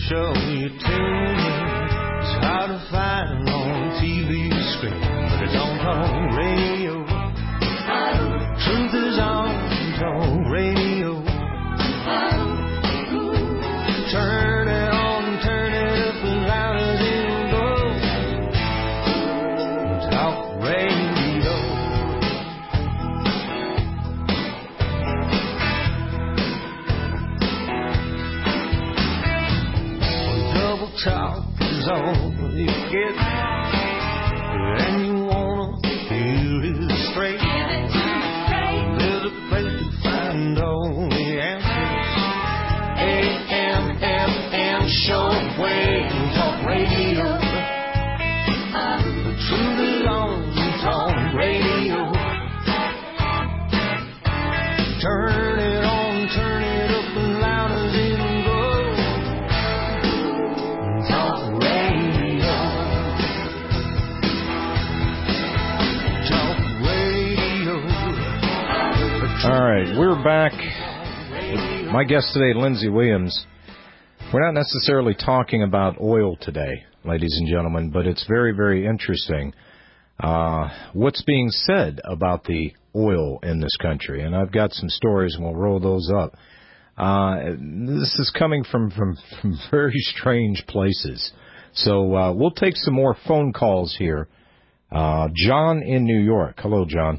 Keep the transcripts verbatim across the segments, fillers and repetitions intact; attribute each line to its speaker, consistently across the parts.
Speaker 1: show you tune in. It's hard to find on T V screen, but it's on talk radio. Truth is on talk radio. Turn it on, turn it up as loud as it goes. Talk radio. When double talk is all you get, and you wanna hear it straight. There's a place to find all the answers. A M F M shortwave talk radio. The truth is on talk radio. Turn it on, turn it up as loud as it goes. Talk radio. Talk radio.
Speaker 2: All right, we're back. My guest today, Lindsey Williams. We're not necessarily talking about oil today, ladies and gentlemen, but it's very, very interesting uh, what's being said about the oil in this country. And I've got some stories, and we'll roll those up. Uh, this is coming from, from, from very strange places. So uh, we'll take some more phone calls here. Uh, John in New York. Hello, John.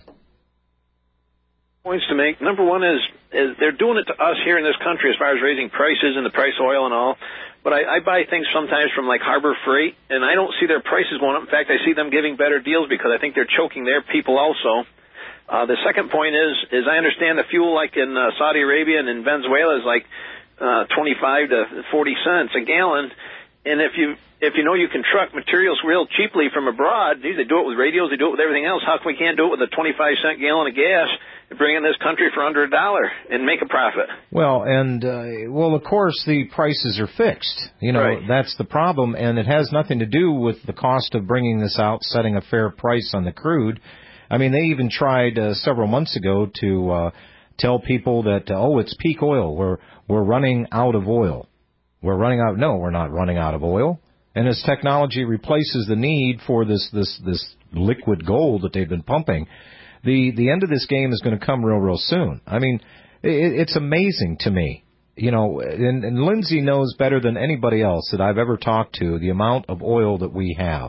Speaker 3: Points to make. Number one is, is they're doing it to us here in this country as far as raising prices and the price of oil and all. But I, I buy things sometimes from like Harbor Freight, and I don't see their prices going up. In fact, I see them giving better deals because I think they're choking their people also. Uh, the second point is, is I understand the fuel like in uh, Saudi Arabia and in Venezuela is like uh, twenty-five to forty cents a gallon. And if you if you know you can truck materials real cheaply from abroad, they do it with radios, they do it with everything else. How come we can't do it with a twenty-five cent gallon of gas and bring in this country for under a dollar and make a profit?
Speaker 2: Well, and, uh, well, of course, the prices are fixed. You know,
Speaker 3: right.
Speaker 2: That's the problem, and it has nothing to do with the cost of bringing this out, setting a fair price on the crude. I mean, they even tried uh, several months ago to uh, tell people that, uh, oh, it's peak oil. We're we're running out of oil. We're running out. No, we're not running out of oil. And as technology replaces the need for this this this liquid gold that they've been pumping, the the end of this game is going to come real real soon. I mean, it, it's amazing to me, you know. And, and Lindsey knows better than anybody else that I've ever talked to the amount of oil that we have.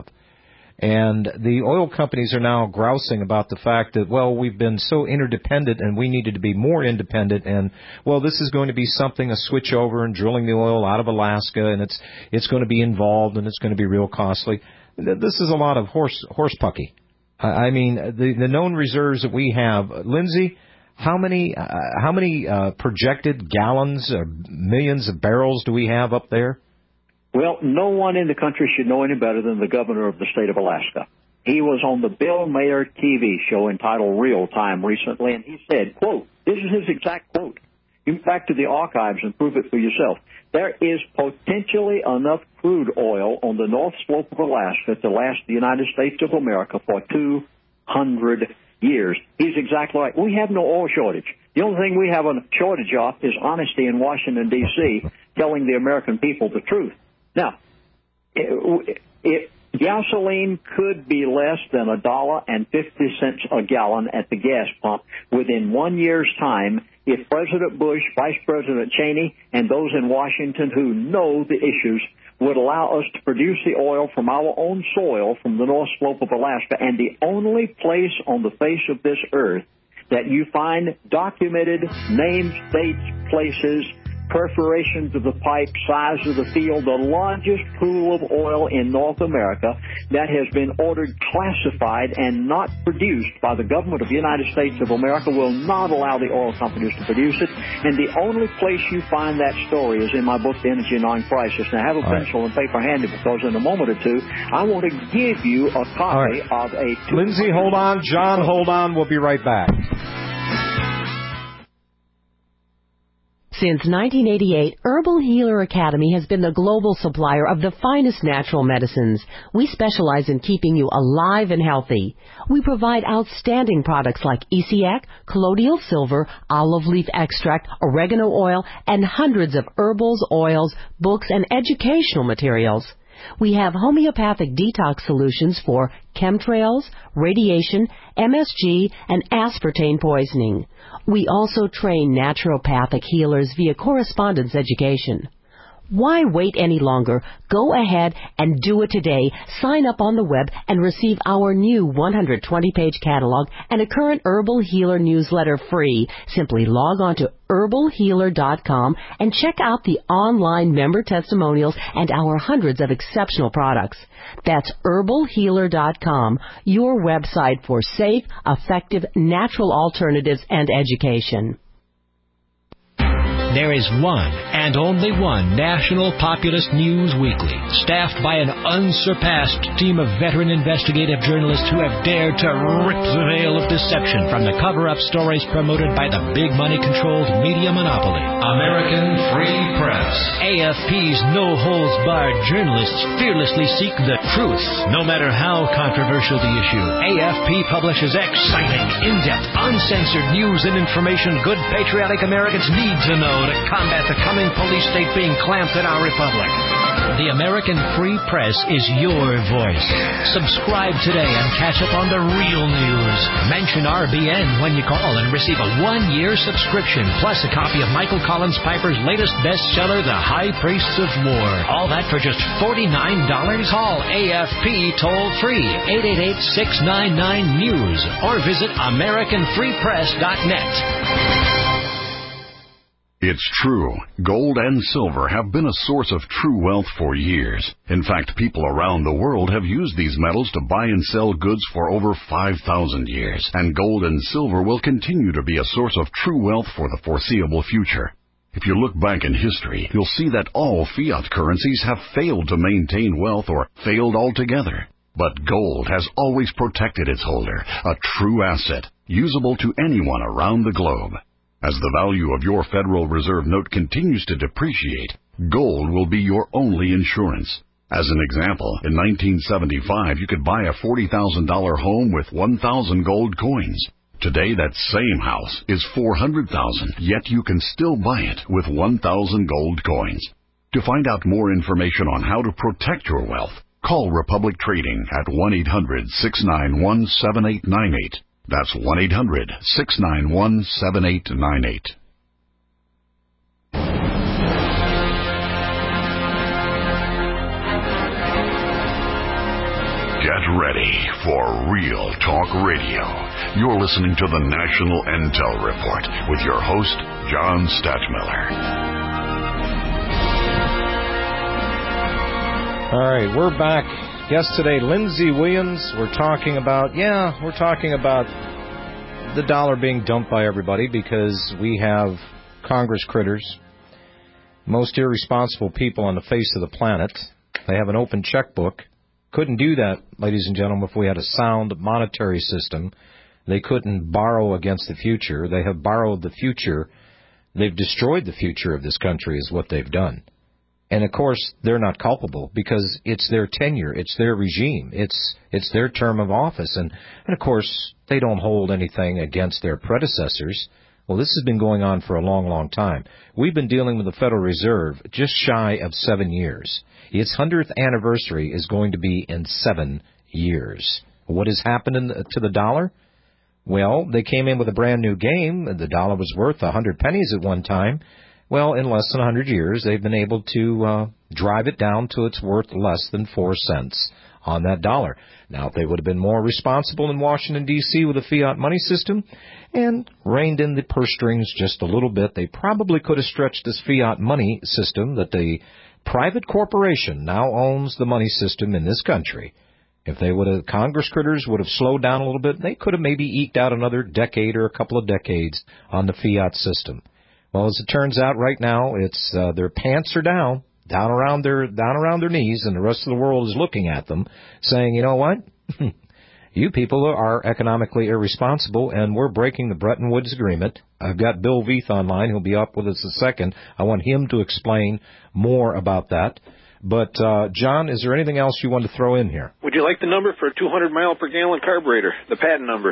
Speaker 2: And the oil companies are now grousing about the fact that, well, we've been so interdependent and we needed to be more independent. And, well, this is going to be something, a switch over and drilling the oil out of Alaska, and it's it's going to be involved and it's going to be real costly. This is a lot of horse horse pucky. I mean, the, the known reserves that we have, Lindsey, how many uh, how many uh, projected gallons or millions of barrels do we have up there?
Speaker 4: Well, no one in the country should know any better than the governor of the state of Alaska. He was on the Bill Maher T V show entitled Real Time recently, and he said, quote, this is his exact quote. You can back to the archives and prove it for yourself. There is potentially enough crude oil on the north slope of Alaska to last the United States of America for two hundred years. He's exactly right. We have no oil shortage. The only thing we have a shortage of is honesty in Washington, D C, telling the American people the truth. Now, it, it, gasoline could be less than a dollar and fifty cents a gallon at the gas pump within one year's time if President Bush, Vice President Cheney, and those in Washington who know the issues would allow us to produce the oil from our own soil from the North Slope of Alaska. And the only place on the face of this earth that you find documented names, dates, places, perforations of the pipe, size of the field, the largest pool of oil in North America that has been ordered classified and not produced by the government of the United States of America will not allow the oil companies to produce it. And the only place you find that story is in my book, The Energy Non-Crisis. Now, have a pencil and paper handy because in a moment or two, I want to give you a copy right. of a...
Speaker 2: Lindsey, hold on. John, hold on. We'll be right back.
Speaker 5: Since nineteen eighty-eight, Herbal Healer Academy has been the global supplier of the finest natural medicines. We specialize in keeping you alive and healthy. We provide outstanding products like Essiac, colloidal silver, olive leaf extract, oregano oil, and hundreds of herbals, oils, books, and educational materials. We have homeopathic detox solutions for chemtrails, radiation, M S G, and aspartame poisoning. We also train naturopathic healers via correspondence education. Why wait any longer? Go ahead and do it today. Sign up on the web and receive our new one hundred twenty page catalog and a current Herbal Healer newsletter free. Simply log on to herbal healer dot com and check out the online member testimonials and our hundreds of exceptional products. That's herbal healer dot com, your website for safe, effective, natural alternatives and education.
Speaker 6: There is one and only one National Populist News Weekly, staffed by an unsurpassed team of veteran investigative journalists who have dared to rip the veil of deception from the cover-up stories promoted by the big money-controlled media monopoly. American Free Press. A F P's no-holds-barred journalists fearlessly seek the truth, no matter how controversial the issue. A F P publishes exciting, in-depth, uncensored news and information good patriotic Americans need to know to combat the coming police state being clamped in our republic. The American Free Press is your voice. Subscribe today and catch up on the real news. Mention R B N when you call and receive a one-year subscription, plus a copy of Michael Collins Piper's latest bestseller, The High Priests of War. All that for just forty-nine dollars. Call A F P toll-free, eight eight eight, six nine nine, news, or visit american free press dot net.
Speaker 7: It's true. Gold and silver have been a source of true wealth for years. In fact, people around the world have used these metals to buy and sell goods for over five thousand years. And gold and silver will continue to be a source of true wealth for the foreseeable future. If you look back in history, you'll see that all fiat currencies have failed to maintain wealth or failed altogether. But gold has always protected its holder, a true asset, usable to anyone around the globe. As the value of your Federal Reserve note continues to depreciate, gold will be your only insurance. As an example, in nineteen seventy-five, you could buy a forty thousand dollars home with one thousand gold coins. Today, that same house is four hundred thousand dollars, yet you can still buy it with one thousand gold coins. To find out more information on how to protect your wealth, call Republic Trading at one eight hundred, six nine one, seven eight nine eight. That's one eight hundred, six nine one, seven eight nine eight. Get ready for Real Talk Radio. You're listening to the National Intel Report with your host, John Stachmiller.
Speaker 2: All right, we're back. Guest today, Lindsey Williams. We're talking about, yeah, we're talking about the dollar being dumped by everybody because we have Congress critters, most irresponsible people on the face of the planet. They have an open checkbook. Couldn't do that, ladies and gentlemen, if we had a sound monetary system. They couldn't borrow against the future. They have borrowed the future. They've destroyed the future of this country is what they've done. And, of course, they're not culpable because it's their tenure, it's their regime, it's it's their term of office. And, and, of course, they don't hold anything against their predecessors. Well, this has been going on for a long, long time. We've been dealing with the Federal Reserve just shy of seven years. Its hundredth anniversary is going to be in seven years. What has happened in the, to the dollar? Well, they came in with a brand-new game. The dollar was worth a hundred pennies at one time. Well, in less than one hundred years, they've been able to uh, drive it down to it's worth less than four cents on that dollar. Now, if they would have been more responsible in Washington, D C with a fiat money system and reined in the purse strings just a little bit, they probably could have stretched this fiat money system that the private corporation now owns the money system in this country. If they would have, Congress critters would have slowed down a little bit, they could have maybe eked out another decade or a couple of decades on the fiat system. Well, as it turns out right now, it's uh, their pants are down, down around their down around their knees, and the rest of the world is looking at them, saying, you know what? you people are economically irresponsible, and we're breaking the Bretton Woods Agreement. I've got Bill Veith online. He'll be up with us in a second. I want him to explain more about that. But, uh, John, is there anything else you want to throw in here?
Speaker 3: Would you like the number for a two hundred mile per gallon carburetor, the patent number?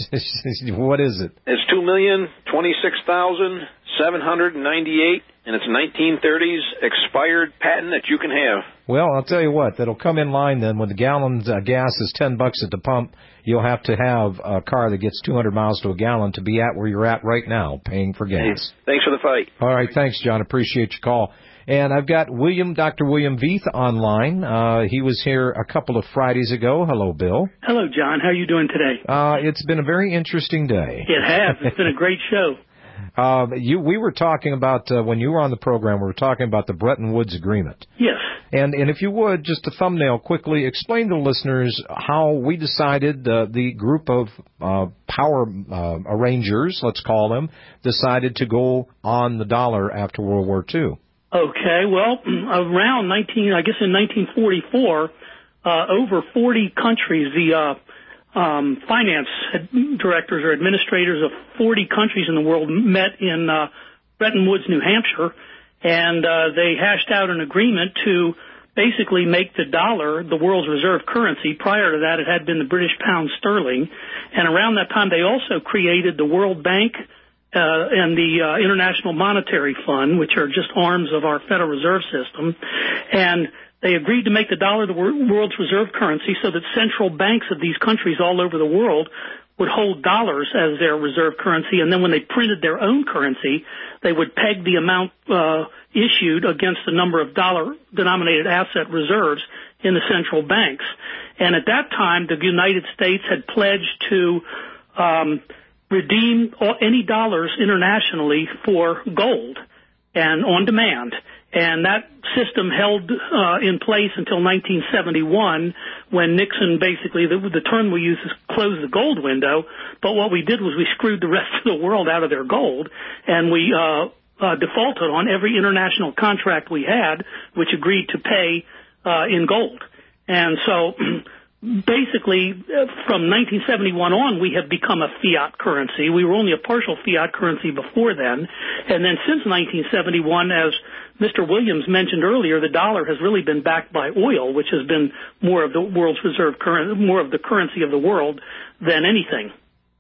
Speaker 2: What is it?
Speaker 3: It's two million twenty-six thousand seven hundred ninety-eight, and it's nineteen thirties expired patent that you can have.
Speaker 2: Well, I'll tell you what, that'll come in line then. When the gallon uh, gas is ten bucks at the pump, you'll have to have a car that gets two hundred miles to a gallon to be at where you're at right now, paying for gas.
Speaker 3: Hey, thanks for the fight.
Speaker 2: All right, thanks, John. Appreciate your call. And I've got William, Doctor William Veith online. Uh, he was here a couple of Fridays ago. Hello, Bill.
Speaker 8: Hello, John. How are you doing today?
Speaker 2: Uh, it's been a very interesting day.
Speaker 8: It has. It's been a great show.
Speaker 2: Uh, you, we were talking about, uh, when you were on the program, we were talking about the Bretton Woods Agreement.
Speaker 8: Yes.
Speaker 2: And, and if you would, just a thumbnail quickly, explain to listeners how we decided, uh, the group of uh, power uh, arrangers, let's call them, decided to go on the dollar after World War Two.
Speaker 8: Okay, well, around nineteen, I guess in nineteen forty-four, uh, over forty countries, the uh, um, finance directors or administrators of forty countries in the world met in uh, Bretton Woods, New Hampshire, and uh, they hashed out an agreement to basically make the dollar the world's reserve currency. Prior to that, it had been the British pound sterling, and around that time, they also created the World Bank Uh, and the uh, International Monetary Fund, which are just arms of our Federal Reserve System. And they agreed to make the dollar the wor- world's reserve currency so that central banks of these countries all over the world would hold dollars as their reserve currency. And then when they printed their own currency, they would peg the amount uh, issued against the number of dollar-denominated asset reserves in the central banks. And at that time, the United States had pledged to um, redeem any dollars internationally for gold and on demand. And that system held uh, in place until nineteen seventy-one, when Nixon basically, the, the term we use is close the gold window. But what we did was we screwed the rest of the world out of their gold, and we uh, uh, defaulted on every international contract we had, which agreed to pay uh, in gold. And so basically, from nineteen seventy-one on, we have become a fiat currency. We were only a partial fiat currency before then. And then since nineteen seventy-one, as Mister Williams mentioned earlier, the dollar has really been backed by oil, which has been more of the world's reserve currency, more of the currency of the world than anything.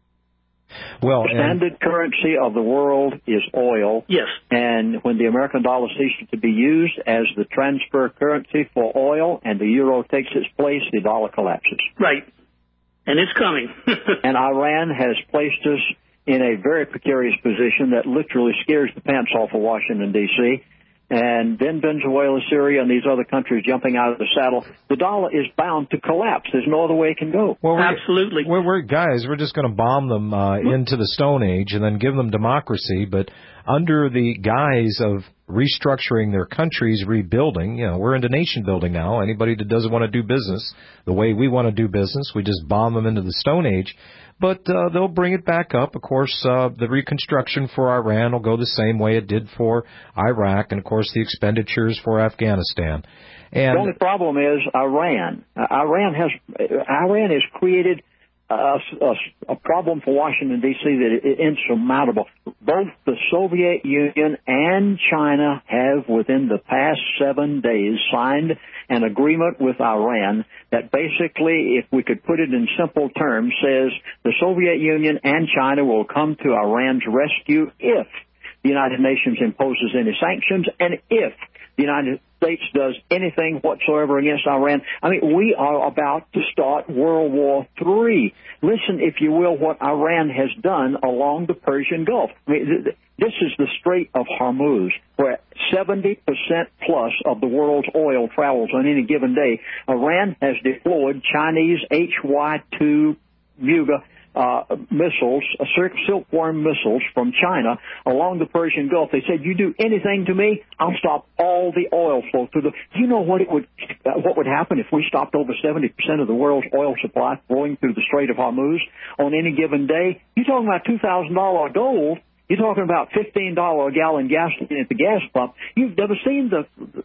Speaker 4: Well, the standard currency of the world is oil.
Speaker 8: Yes.
Speaker 4: And when the American dollar ceases to be used as the transfer currency for oil and the euro takes its place, the dollar collapses.
Speaker 8: Right. And it's coming.
Speaker 4: And Iran has placed us in a very precarious position that literally scares the pants off of Washington, D C, and then Venezuela, Syria, and these other countries jumping out of the saddle. The dollar is bound to collapse. There's no other way it can go.
Speaker 2: Well, we're,
Speaker 8: Absolutely.
Speaker 2: We're, we're, guys, we're just going to bomb them uh, into the Stone Age and then give them democracy, but under the guise of restructuring their countries, rebuilding, you know, we're into nation building now. Anybody that doesn't want to do business the way we want to do business, we just bomb them into the Stone Age. But uh, they'll bring it back up. Of course, uh, the reconstruction for Iran will go the same way it did for Iraq, and, of course, the expenditures for Afghanistan. And
Speaker 4: the only problem is Iran. Uh, Iran has Iran has created a, a, a problem for Washington, D C that is insurmountable. Both the Soviet Union and China have, within the past seven days, signed an agreement with Iran that basically, if we could put it in simple terms, says the Soviet Union and China will come to Iran's rescue if the United Nations imposes any sanctions and if the United States does anything whatsoever against Iran. I mean, we are about to start World War Three. Listen, if you will, what Iran has done along the Persian Gulf. I mean, this is the Strait of Hormuz, where seventy percent plus of the world's oil travels on any given day. Iran has deployed Chinese H Y two Muga Uh, missiles, uh, silkworm missiles from China along the Persian Gulf. They said, "You do anything to me, I'll stop all the oil flow through the." Do you know what it would, uh, what would happen if we stopped over seventy percent of the world's oil supply flowing through the Strait of Hormuz on any given day? You're talking about two thousand dollars gold. You're talking about fifteen dollars a gallon gasoline at the gas pump. You've never seen the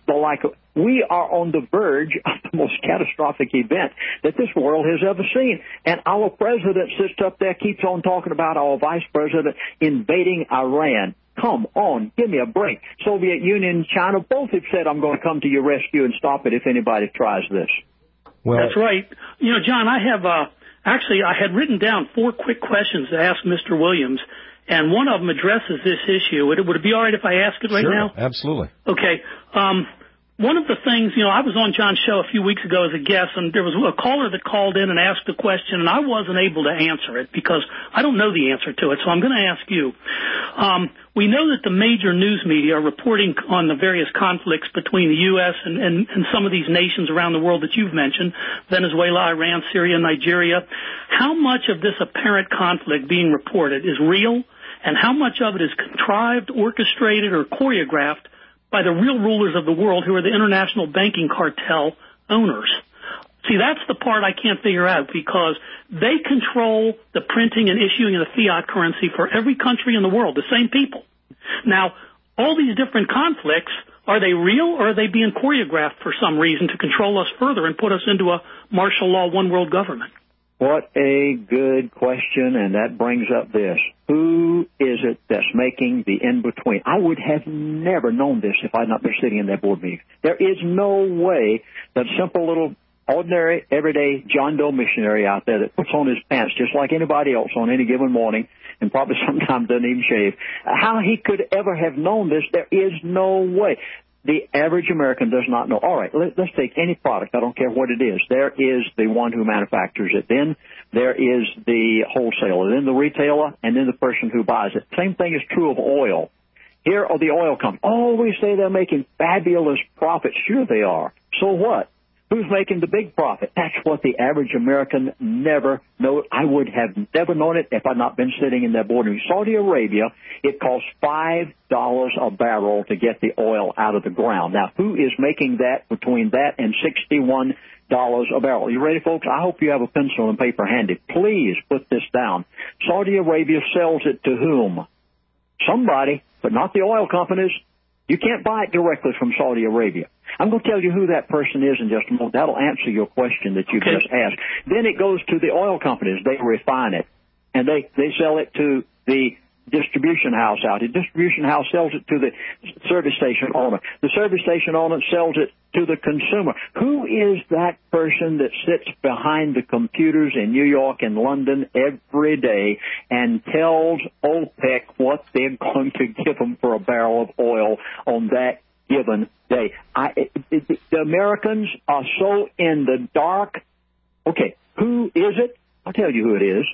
Speaker 4: the like of, we are on the verge of the most catastrophic event that this world has ever seen. And our president sits up there, keeps on talking about our vice president invading Iran. Come on, give me a break. Soviet Union and China both have said, I'm going to come to your rescue and stop it if anybody tries this.
Speaker 2: Well,
Speaker 8: that's right. You know, John, I have, uh, actually, I had written down four quick questions to ask Mister Williams, and one of them addresses this issue. Would it, would it be all right if I ask it right
Speaker 2: sure,
Speaker 8: now?
Speaker 2: Absolutely.
Speaker 8: Okay. Um, one of the things, you know, I was on John's show a few weeks ago as a guest, and there was a caller that called in and asked a question, and I wasn't able to answer it because I don't know the answer to it, so I'm going to ask you. Um, we know that the major news media are reporting on the various conflicts between the U S and, and, and some of these nations around the world that you've mentioned, Venezuela, Iran, Syria, Nigeria. How much of this apparent conflict being reported is real, and how much of it is contrived, orchestrated, or choreographed by the real rulers of the world, who are the international banking cartel owners? See, that's the part I can't figure out, because they control the printing and issuing of the fiat currency for every country in the world, the same people. Now, all these different conflicts, are they real, or are they being choreographed for some reason to control us further and put us into a martial law, one world government?
Speaker 4: What a good question, and that brings up this. Who is it that's making the in-between? I would have never known this if I had not been sitting in that board meeting. There is no way that simple little, ordinary, everyday John Doe missionary out there that puts on his pants just like anybody else on any given morning and probably sometimes doesn't even shave, how he could ever have known this, there is no way. The average American does not know. All right, let, let's take any product. I don't care what it is. There is the one who manufactures it. Then there is the wholesaler. Then the retailer, and then the person who buys it. Same thing is true of oil. Here are the oil companies. Oh, we say they're making fabulous profits. Sure they are. So what? Who's making the big profit? That's what the average American never knows. I would have never known it if I'd not been sitting in that boardroom. Saudi Arabia, it costs five dollars a barrel to get the oil out of the ground. Now, who is making that between that and sixty-one dollars a barrel? You ready, folks? I hope you have a pencil and paper handy. Please put this down. Saudi Arabia sells it to whom? Somebody, but not the oil companies. You can't buy it directly from Saudi Arabia. I'm going to tell you who that person is in just a moment. That'll answer your question that you
Speaker 8: okay.
Speaker 4: just asked. Then it goes to the oil companies. They refine it, and they, they sell it to the distribution house out. The distribution house sells it to the service station owner. The service station owner sells it to the consumer. Who is that person that sits behind the computers in New York and London every day and tells OPEC what they're going to give them for a barrel of oil on that given day? I, it, it, the Americans are so in the dark. Okay, who is it? I'll tell you who it is.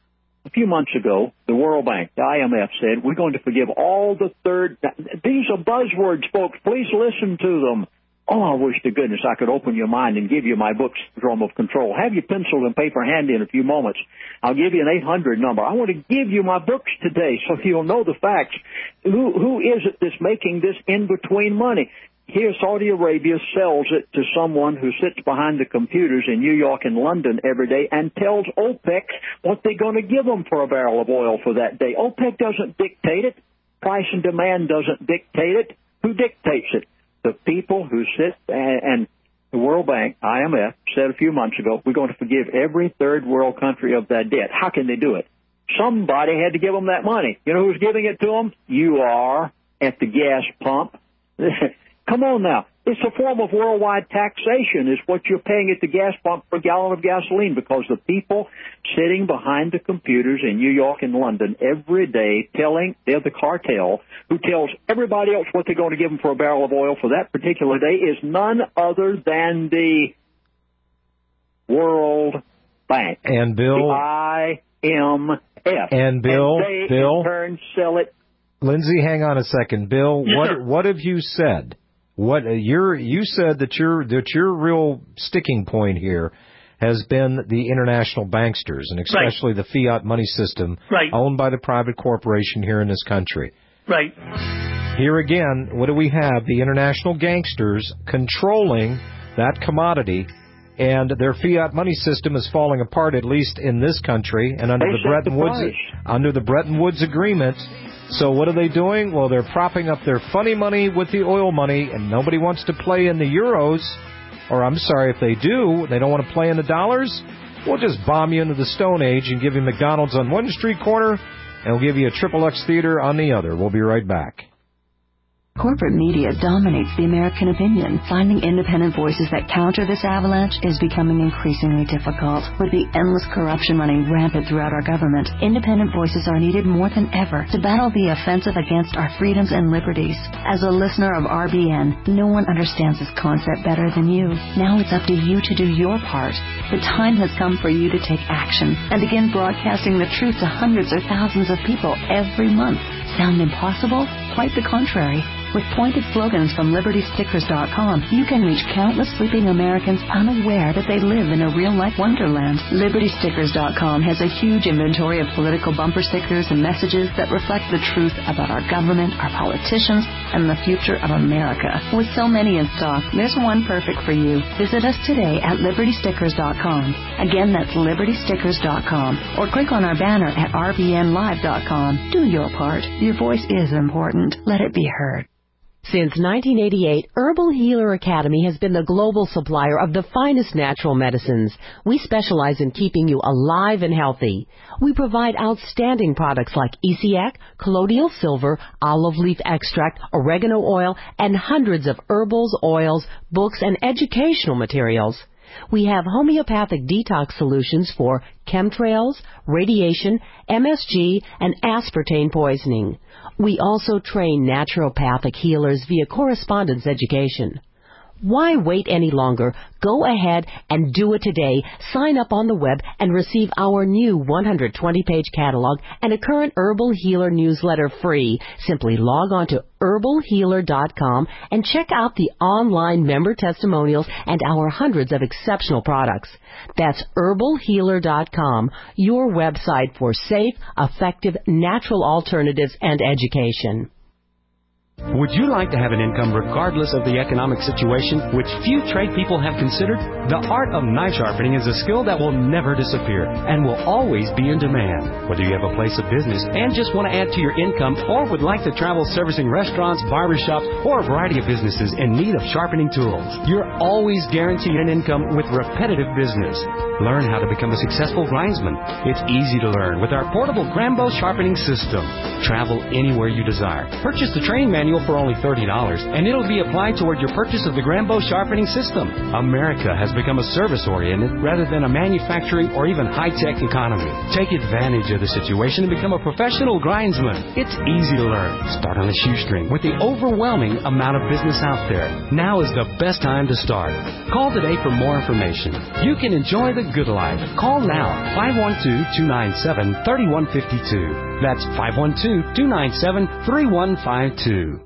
Speaker 4: A few months ago, the World Bank, the I M F, said, we're going to forgive all the third... These are buzzwords, folks. Please listen to them. Oh, I wish to goodness I could open your mind and give you my book, Syndrome of Control. Have your pencil and paper handy in a few moments. I'll give you an eight hundred number. I want to give you my books today so you'll know the facts. Who, who is it that's making this in-between money? Here, Saudi Arabia sells it to someone who sits behind the computers in New York and London every day and tells OPEC what they're going to give them for a barrel of oil for that day. OPEC doesn't dictate it. Price and demand doesn't dictate it. Who dictates it? The people who sit, and, and the World Bank, I M F, said a few months ago, we're going to forgive every third world country of that debt. How can they do it? Somebody had to give them that money. You know who's giving it to them? You are at the gas pump. Come on now. It's a form of worldwide taxation is what you're paying at the gas pump per gallon of gasoline, because the people sitting behind the computers in New York and London every day telling, they're the cartel who tells everybody else what they're going to give them for a barrel of oil for that particular day is none other than the World Bank.
Speaker 2: And Bill.
Speaker 4: The I M F.
Speaker 2: And Bill.
Speaker 4: And they
Speaker 2: Bill.
Speaker 4: in turn sell it.
Speaker 2: Lindsay, hang on a second. Bill,
Speaker 8: Yes,
Speaker 2: what
Speaker 8: sir.
Speaker 2: what have you said? What uh, you're you said that your that your real sticking point here has been the international banksters, and especially right. the fiat money system
Speaker 8: right.
Speaker 2: owned by the private corporation here in this country.
Speaker 8: Right.
Speaker 2: Here again, what do we have? The international gangsters controlling that commodity, and their fiat money system is falling apart, at least in this country, and under
Speaker 4: They
Speaker 2: the
Speaker 4: set
Speaker 2: Bretton
Speaker 4: the
Speaker 2: Woods
Speaker 4: price.
Speaker 2: under the Bretton Woods Agreement. So what are they doing? Well, they're propping up their funny money with the oil money, and nobody wants to play in the euros. Or I'm sorry, if they do, they don't want to play in the dollars. We'll just bomb you into the Stone Age and give you McDonald's on one street corner, and we'll give you a Triple X Theater on the other. We'll be right back.
Speaker 9: Corporate media dominates the American opinion. Finding independent voices that counter this avalanche is becoming increasingly difficult. With the endless corruption running rampant throughout our government, independent voices are needed more than ever to battle the offensive against our freedoms and liberties. As a listener of R B N, no one understands this concept better than you. Now it's up to you to do your part. The time has come for you to take action and begin broadcasting the truth to hundreds or thousands of people every month. Sound impossible? Quite the contrary. With pointed slogans from Liberty Stickers dot com, you can reach countless sleeping Americans unaware that they live in a real-life wonderland. Liberty Stickers dot com has a huge inventory of political bumper stickers and messages that reflect the truth about our government, our politicians, and the future of America. With so many in stock, there's one perfect for you. Visit us today at Liberty Stickers dot com. Again, that's Liberty Stickers dot com. Or click on our banner at R B N Live dot com. Do your part. Your voice is important. Let it be heard.
Speaker 5: Since nineteen eighty-eight, Herbal Healer Academy has been the global supplier of the finest natural medicines. We specialize in keeping you alive and healthy. We provide outstanding products like Essiac, colloidal silver, olive leaf extract, oregano oil, and hundreds of herbals, oils, books, and educational materials. We have homeopathic detox solutions for chemtrails, radiation, M S G, and aspartame poisoning. We also train naturopathic healers via correspondence education. Why wait any longer? Go ahead and do it today. Sign up on the web and receive our new one hundred twenty page catalog and a current Herbal Healer newsletter free. Simply log on to Herbal Healer dot com and check out the online member testimonials and our hundreds of exceptional products. That's Herbal Healer dot com, your website for safe, effective, natural alternatives and education.
Speaker 10: Would you like to have an income regardless of the economic situation, which few trade people have considered? The art of knife sharpening is a skill that will never disappear and will always be in demand. Whether you have a place of business and just want to add to your income or would like to travel servicing restaurants, barbershops, or a variety of businesses in need of sharpening tools, you're always guaranteed an income with repetitive business. Learn how to become a successful grindsman. It's easy to learn with our portable Grambo sharpening system. Travel anywhere you desire. Purchase the training manual for only thirty dollars, and it'll be applied toward your purchase of the Grambo sharpening system. America has become a service-oriented rather than a manufacturing or even high-tech economy. Take advantage of the situation and become a professional grindsman. It's easy to learn. Start on a shoestring with the overwhelming amount of business out there. Now is the best time to start. Call today for more information. You can enjoy the good life. Call now, five one two, two nine seven, three one five two. That's five one two, two nine seven, three one five two.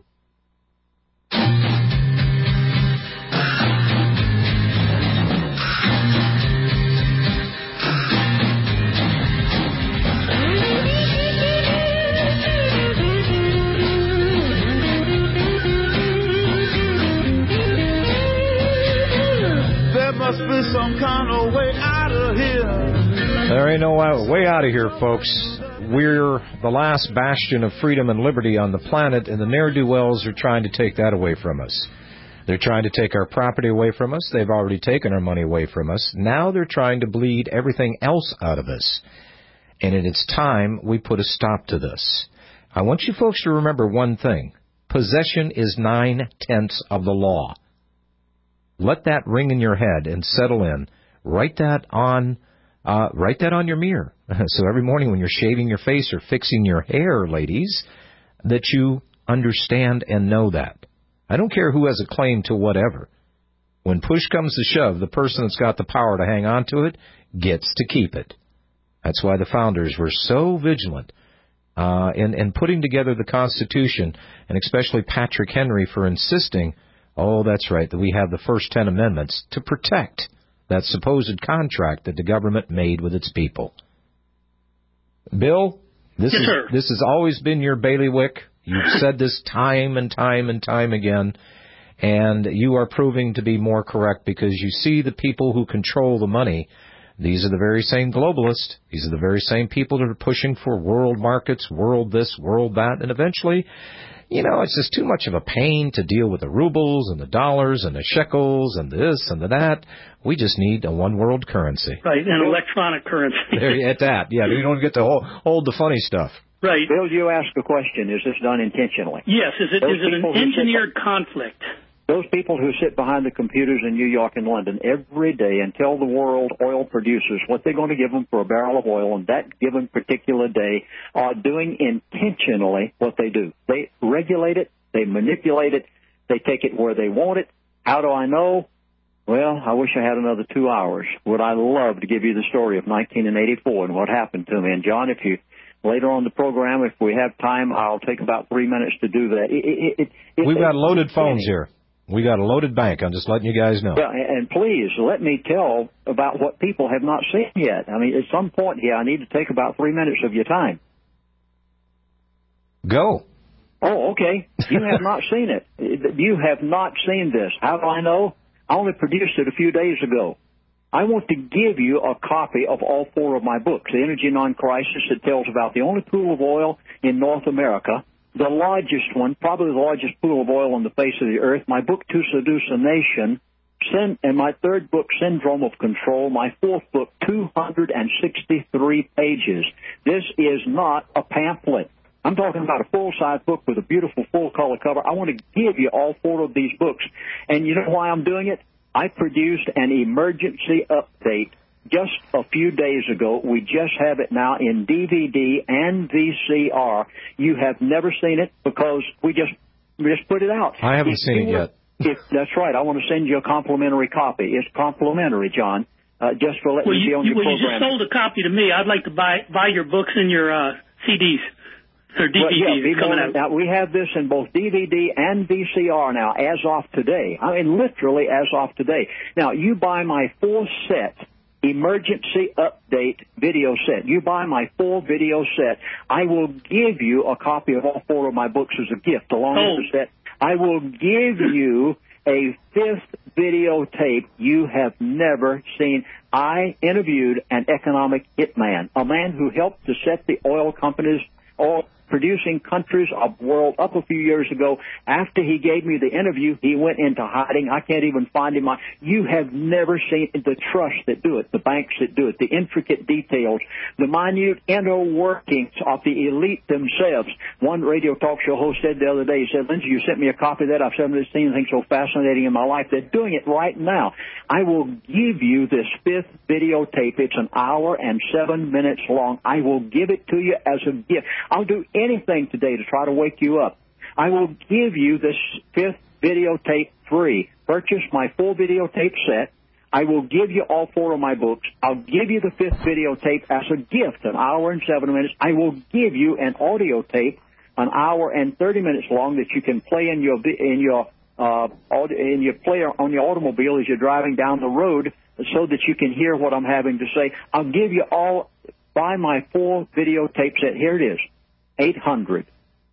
Speaker 1: There must be some kind of way out of here.
Speaker 2: There ain't no way out of here, folks. We're the last bastion of freedom and liberty on the planet, and the ne'er-do-wells are trying to take that away from us. They're trying to take our property away from us. They've already taken our money away from us. Now they're trying to bleed everything else out of us. And it's time we put a stop to this. I want you folks to remember one thing. Possession is nine-tenths of the law. Let that ring in your head and settle in. Write that on uh, write that on your mirror. So every morning when you're shaving your face or fixing your hair, ladies, that you understand and know that. I don't care who has a claim to whatever. When push comes to shove, the person that's got the power to hang on to it gets to keep it. That's why the founders were so vigilant uh, in, in putting together the Constitution, and especially Patrick Henry for insisting, oh, that's right, that we have the first ten amendments to protect that supposed contract that the government made with its people. Bill, this,
Speaker 8: yes,
Speaker 2: is,
Speaker 8: sir.
Speaker 2: this has always been your bailiwick. You've said this time and time and time again, and you are proving to be more correct because you see the people who control the money These are the very same globalists. These are the very same people that are pushing for world markets, world this, world that, and eventually, you know, it's just too much of a pain to deal with the rubles and the dollars and the shekels and this and the that. We just need a one-world currency.
Speaker 8: Right, and electronic currency.
Speaker 2: There, at that, yeah. You don't get to hold, hold the funny stuff.
Speaker 8: Right.
Speaker 4: Bill, you asked a question. Is this done intentionally?
Speaker 8: Yes. Is it, is it an engineered conflict?
Speaker 4: Those people who sit behind the computers in New York and London every day and tell the world oil producers what they're going to give them for a barrel of oil on that given particular day are doing intentionally what they do. They regulate it. They manipulate it. They take it where they want it. How do I know? Well, I wish I had another two hours. Would I love to give you the story of nineteen eighty-four and what happened to me. And, John, if you later on the program, if we have time, I'll take about three minutes to do that. It, it, it, it,
Speaker 2: We've got loaded
Speaker 4: it's
Speaker 2: phones here. We got a loaded bank. I'm just letting you guys know.
Speaker 4: Yeah, and please let me tell about what people have not seen yet. I mean, at some point here, I need to take about three minutes of your time.
Speaker 2: Go.
Speaker 4: Oh, okay. You have not seen it. You have not seen this. How do I know? I only produced it a few days ago. I want to give you a copy of all four of my books. The Energy Non-Crisis, that tells about the only pool of oil in North America, the largest one, probably the largest pool of oil on the face of the earth, my book, To Seduce a Nation, and my third book, Syndrome of Control, my fourth book, two hundred sixty-three pages. This is not a pamphlet. I'm talking about a full-size book with a beautiful full-color cover. I want to give you all four of these books. And you know why I'm doing it? I produced an emergency update just a few days ago. We just have it now in D V D and V C R. You have never seen it because we just we just put it out.
Speaker 2: I haven't
Speaker 4: if
Speaker 2: seen it
Speaker 4: were,
Speaker 2: yet.
Speaker 4: If, that's right. I want to send you a complimentary copy. It's complimentary, John, uh, just for letting
Speaker 8: well,
Speaker 4: me
Speaker 8: you,
Speaker 4: be on
Speaker 8: you,
Speaker 4: your
Speaker 8: well,
Speaker 4: program.
Speaker 8: you just sold a copy to me. I'd like to buy buy your books and your uh, C Ds. Or D V Ds
Speaker 4: well, yeah,
Speaker 8: coming out.
Speaker 4: Now, we have this in both D V D and V C R now, as of today. I mean, literally as of today. Now, you buy my four-set emergency update video set. You buy my four video set. I will give you a copy of all four of my books as a gift along
Speaker 8: oh.
Speaker 4: with the set. I will give you a fifth videotape you have never seen. I interviewed an economic hitman, a man who helped to set the oil companies, oil producing countries of the world up a few years ago. After he gave me the interview, he went into hiding. I can't even find him. You have never seen the trusts that do it, the banks that do it, the intricate details, the minute inner workings of the elite themselves. One radio talk show host said the other day, he said, Lindsay, you sent me a copy of that. I've never seen anything so fascinating in my life. They're doing it right now. I will give you this fifth videotape. It's an hour and seven minutes long. I will give it to you as a gift. I'll do anything today to try to wake you up. I will give you this fifth videotape free. Purchase my full videotape set. I will give you all four of my books. I'll give you the fifth videotape as a gift, an hour and seven minutes. I will give you an audio tape, an hour and thirty minutes long, that you can play in your in your uh, in your player on your automobile as you're driving down the road, so that you can hear what I'm having to say. I'll give you all. Buy my four videotape set. Here it is. eight hundred,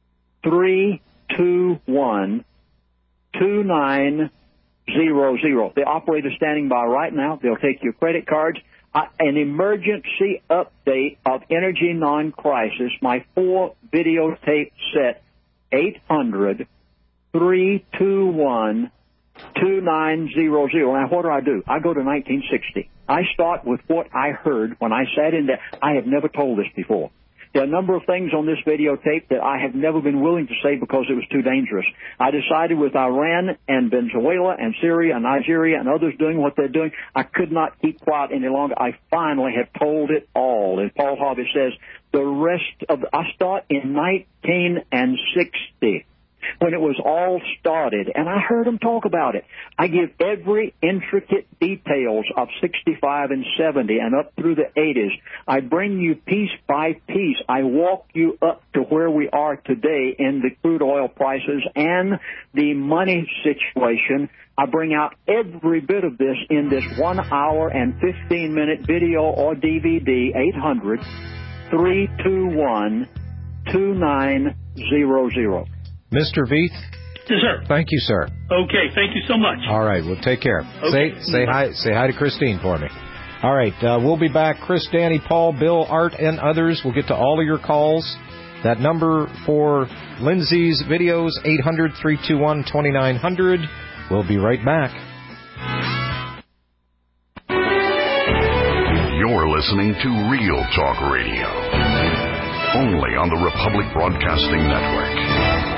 Speaker 4: three two one, two nine zero zero. The operator's standing by right now. They'll take your credit cards. Uh, an emergency update of Energy Non-Crisis, my four videotape set, eight hundred, three two one, two nine zero zero. Now, what do I do? I go to nineteen sixty. I start with what I heard when I sat in there. I have never told this before. There are a number of things on this videotape that I have never been willing to say because it was too dangerous. I decided with Iran and Venezuela and Syria and Nigeria and others doing what they're doing, I could not keep quiet any longer. I finally have told it all. And Paul Harvey says, the rest of, I start in nineteen sixty. When it was all started, and I heard them talk about it. I give every intricate details of sixty-five and seventy and up through the eighties. I bring you piece by piece. I walk you up to where we are today in the crude oil prices and the money situation. I bring out every bit of this in this one hour and fifteen minute video or D V D, eight hundred, three two one, two nine zero zero.
Speaker 2: Mister Veith?
Speaker 8: Yes, sir.
Speaker 2: Thank you, sir.
Speaker 8: Okay, thank you so much.
Speaker 2: All right, well, take care.
Speaker 8: Okay.
Speaker 2: Say say hi say hi to Christine for me. All right, uh, we'll be back. Chris, Danny, Paul, Bill, Art, and others. We'll get to all of your calls. That number for Lindsay's videos, eight hundred, three two one, two nine zero zero. We'll be right back.
Speaker 7: You're listening to Real Talk Radio, only on the Republic Broadcasting Network.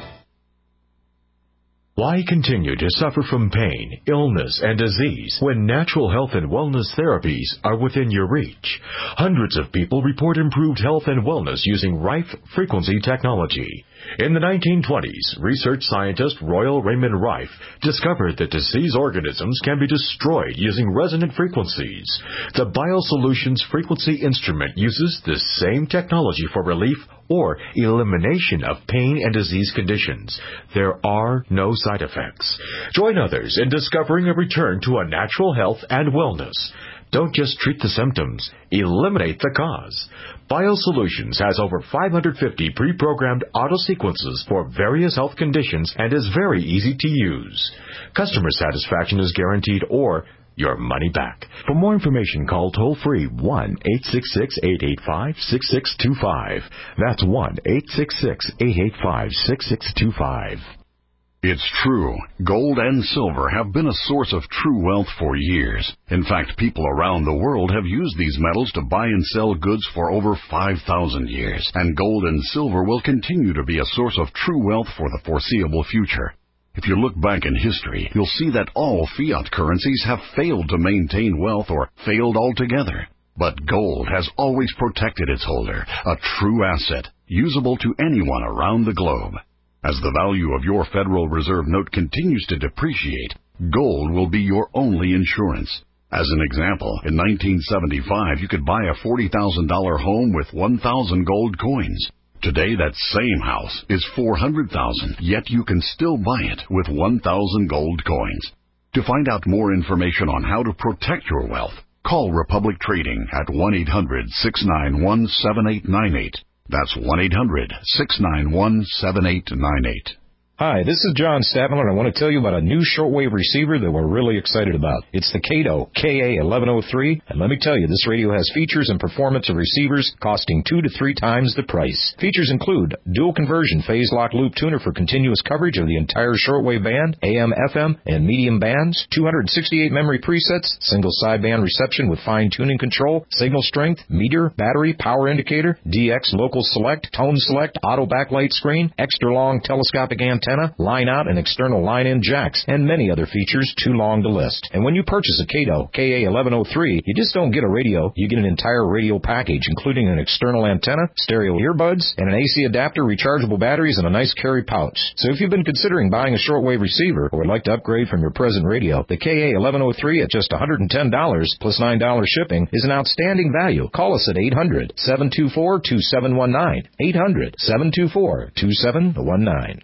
Speaker 11: Why continue to suffer from pain, illness, and disease when natural health and wellness therapies are within your reach? Hundreds of people report improved health and wellness using Rife frequency technology. In the nineteen twenties, research scientist Royal Raymond Rife discovered that disease organisms can be destroyed using resonant frequencies. The BioSolutions frequency instrument uses this same technology for relief or elimination of pain and disease conditions. There are no side effects. Join others in discovering a return to a natural health and wellness. Don't just treat the symptoms, eliminate the cause. BioSolutions has over five hundred fifty pre-programmed auto-sequences for various health conditions and is very easy to use. Customer satisfaction is guaranteed or your money back. For more information, call toll-free one eight six six, eight eight five, six six two five. That's one eight six six, eight eight five, six six two five.
Speaker 7: It's true. Gold and silver have been a source of true wealth for years. In fact, people around the world have used these metals to buy and sell goods for over five thousand years. And gold and silver will continue to be a source of true wealth for the foreseeable future. If you look back in history, you'll see that all fiat currencies have failed to maintain wealth or failed altogether. But gold has always protected its holder, a true asset, usable to anyone around the globe. As the value of your Federal Reserve note continues to depreciate, gold will be your only insurance. As an example, in nineteen seventy-five, you could buy a forty thousand dollars home with one thousand gold coins. Today, that same house is four hundred thousand dollars, yet you can still buy it with one thousand gold coins. To find out more information on how to protect your wealth, call Republic Trading at one eight hundred, six nine one, seven eight nine eight. That's one eight hundred, six nine one, seven eight nine eight.
Speaker 2: Hi, this is John Stadtmiller, and I want to tell you about a new shortwave receiver that we're really excited about. It's the Kato K A eleven oh three, and let me tell you, this radio has features and performance of receivers costing two to three times the price. Features include dual conversion phase lock loop tuner for continuous coverage of the entire shortwave band, A M, F M, and medium bands, two hundred sixty-eight memory presets, single sideband reception with fine tuning control, signal strength, meter, battery, power indicator, D X local select, tone select, auto backlight screen, extra long telescopic antenna, line out and external line-in jacks, and many other features too long to list. And when you purchase a Kato K A eleven oh three, you just don't get a radio, you get an entire radio package, including an external antenna, stereo earbuds, and an A C adapter, rechargeable batteries, and a nice carry pouch. So if you've been considering buying a shortwave receiver or would like to upgrade from your present radio, the K A eleven oh three at just one hundred ten dollars plus nine dollars shipping is an outstanding value. Call us at eight hundred, seven two four, two seven one nine, eight hundred, seven two four, two seven one nine.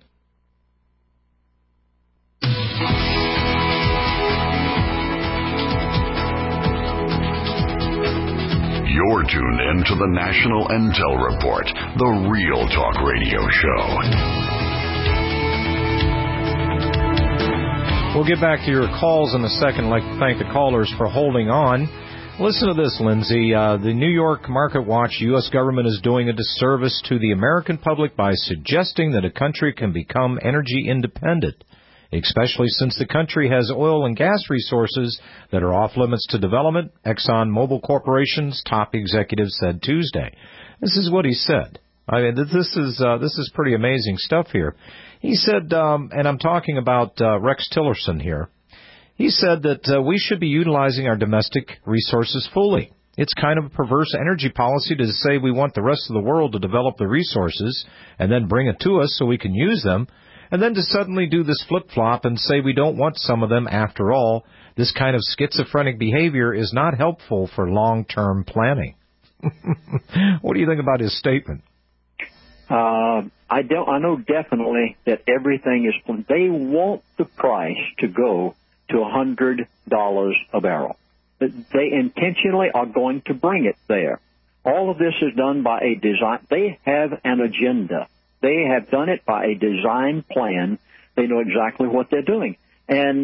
Speaker 7: You're tuned in to the National Intel Report, the Real Talk Radio Show.
Speaker 2: We'll get back to your calls in a second. I'd like to thank the callers for holding on. Listen to this, Lindsay. Uh, the New York Market Watch, U S government is doing a disservice to the American public by suggesting that a country can become energy independent, especially since the country has oil and gas resources that are off limits to development, ExxonMobil Corporation's top executive said Tuesday. This is what he said. I mean, this is uh, this is pretty amazing stuff here. He said, um, and I'm talking about uh, Rex Tillerson here, he said that uh, we should be utilizing our domestic resources fully. It's kind of a perverse energy policy to say we want the rest of the world to develop the resources and then bring it to us so we can use them, and then to suddenly do this flip-flop and say we don't want some of them after all. This kind of schizophrenic behavior is not helpful for long-term planning. What do you think about his statement?
Speaker 4: Uh, I don't. I know definitely that everything is. They want the price to go to a hundred dollars a barrel. They intentionally are going to bring it there. All of this is done by a design. They have an agenda. They have done it by a design plan. They know exactly what they're doing. And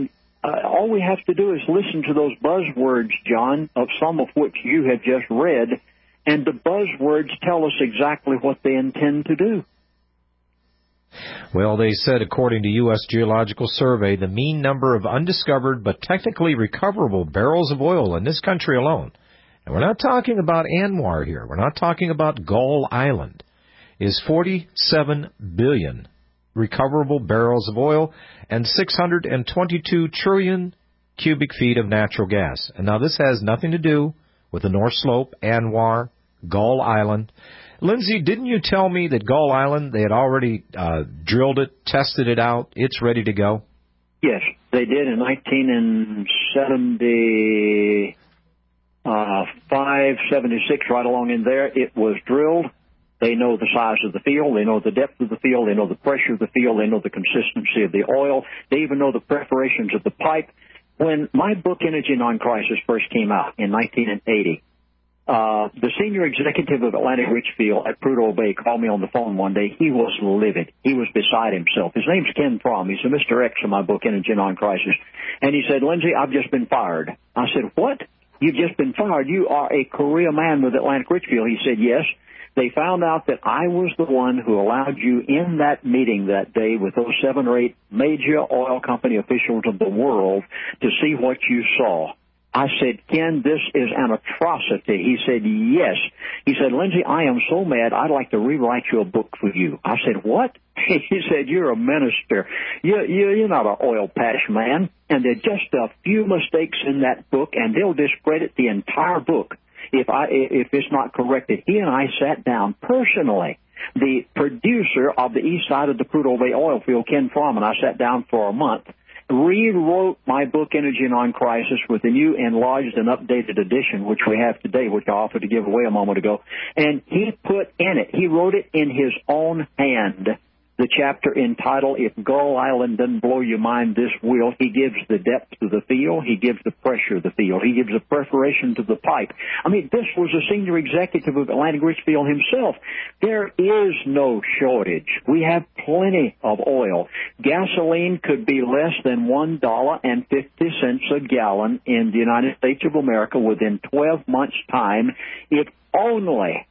Speaker 4: uh, all we have to do is listen to those buzzwords, John, of some of which you have just read, and the buzzwords tell us exactly what they intend to do.
Speaker 2: Well, they said, according to U S Geological Survey, the mean number of undiscovered but technically recoverable barrels of oil in this country alone, and we're not talking about ANWR here, we're not talking about Gull Island, is forty-seven billion recoverable barrels of oil and six hundred twenty-two trillion cubic feet of natural gas. And now this has nothing to do with the North Slope, ANWR, Gull Island. Lindsay, didn't you tell me that Gull Island, they had already uh, drilled it, tested it out, it's ready to go?
Speaker 4: Yes, they did in nineteen seventy-five, seventy-six, right along in there. It was drilled. They know the size of the field. They know the depth of the field. They know the pressure of the field. They know the consistency of the oil. They even know the perforations of the pipe. When my book, Energy Non-Crisis, first came out in nineteen eighty, Uh, the senior executive of Atlantic Richfield at Prudhoe Bay called me on the phone one day. He was livid. He was beside himself. His name's Ken Fromm. He's a Mister X in my book, Energy Non-Crisis. And he said, Lindsay, I've just been fired. I said, what? You've just been fired? You are a career man with Atlantic Richfield. He said, yes. They found out that I was the one who allowed you in that meeting that day with those seven or eight major oil company officials of the world to see what you saw. I said, Ken, this is an atrocity. He said, yes. He said, Lindsay, I am so mad, I'd like to rewrite your book for you. I said, what? He said, you're a minister. You're, you're not an oil patch man. And there's just a few mistakes in that book, and they'll discredit the entire book if I if it's not corrected. He and I sat down personally. The producer of the east side of the Prudhoe Bay oil field, Ken Fromm, and I sat down for a month, rewrote my book, Energy Non-Crisis, with a new enlarged and updated edition, which we have today, which I offered to give away a moment ago. And he put in it, he wrote it in his own hand, the chapter entitled, If Gull Island Doesn't Blow Your Mind, This Will. He gives the depth to the field. He gives the pressure of the field. He gives the perforation to the pipe. I mean, this was a senior executive of Atlantic Richfield himself. There is no shortage. We have plenty of oil. Gasoline could be less than one dollar and fifty cents a gallon in the United States of America within twelve months' time, if only,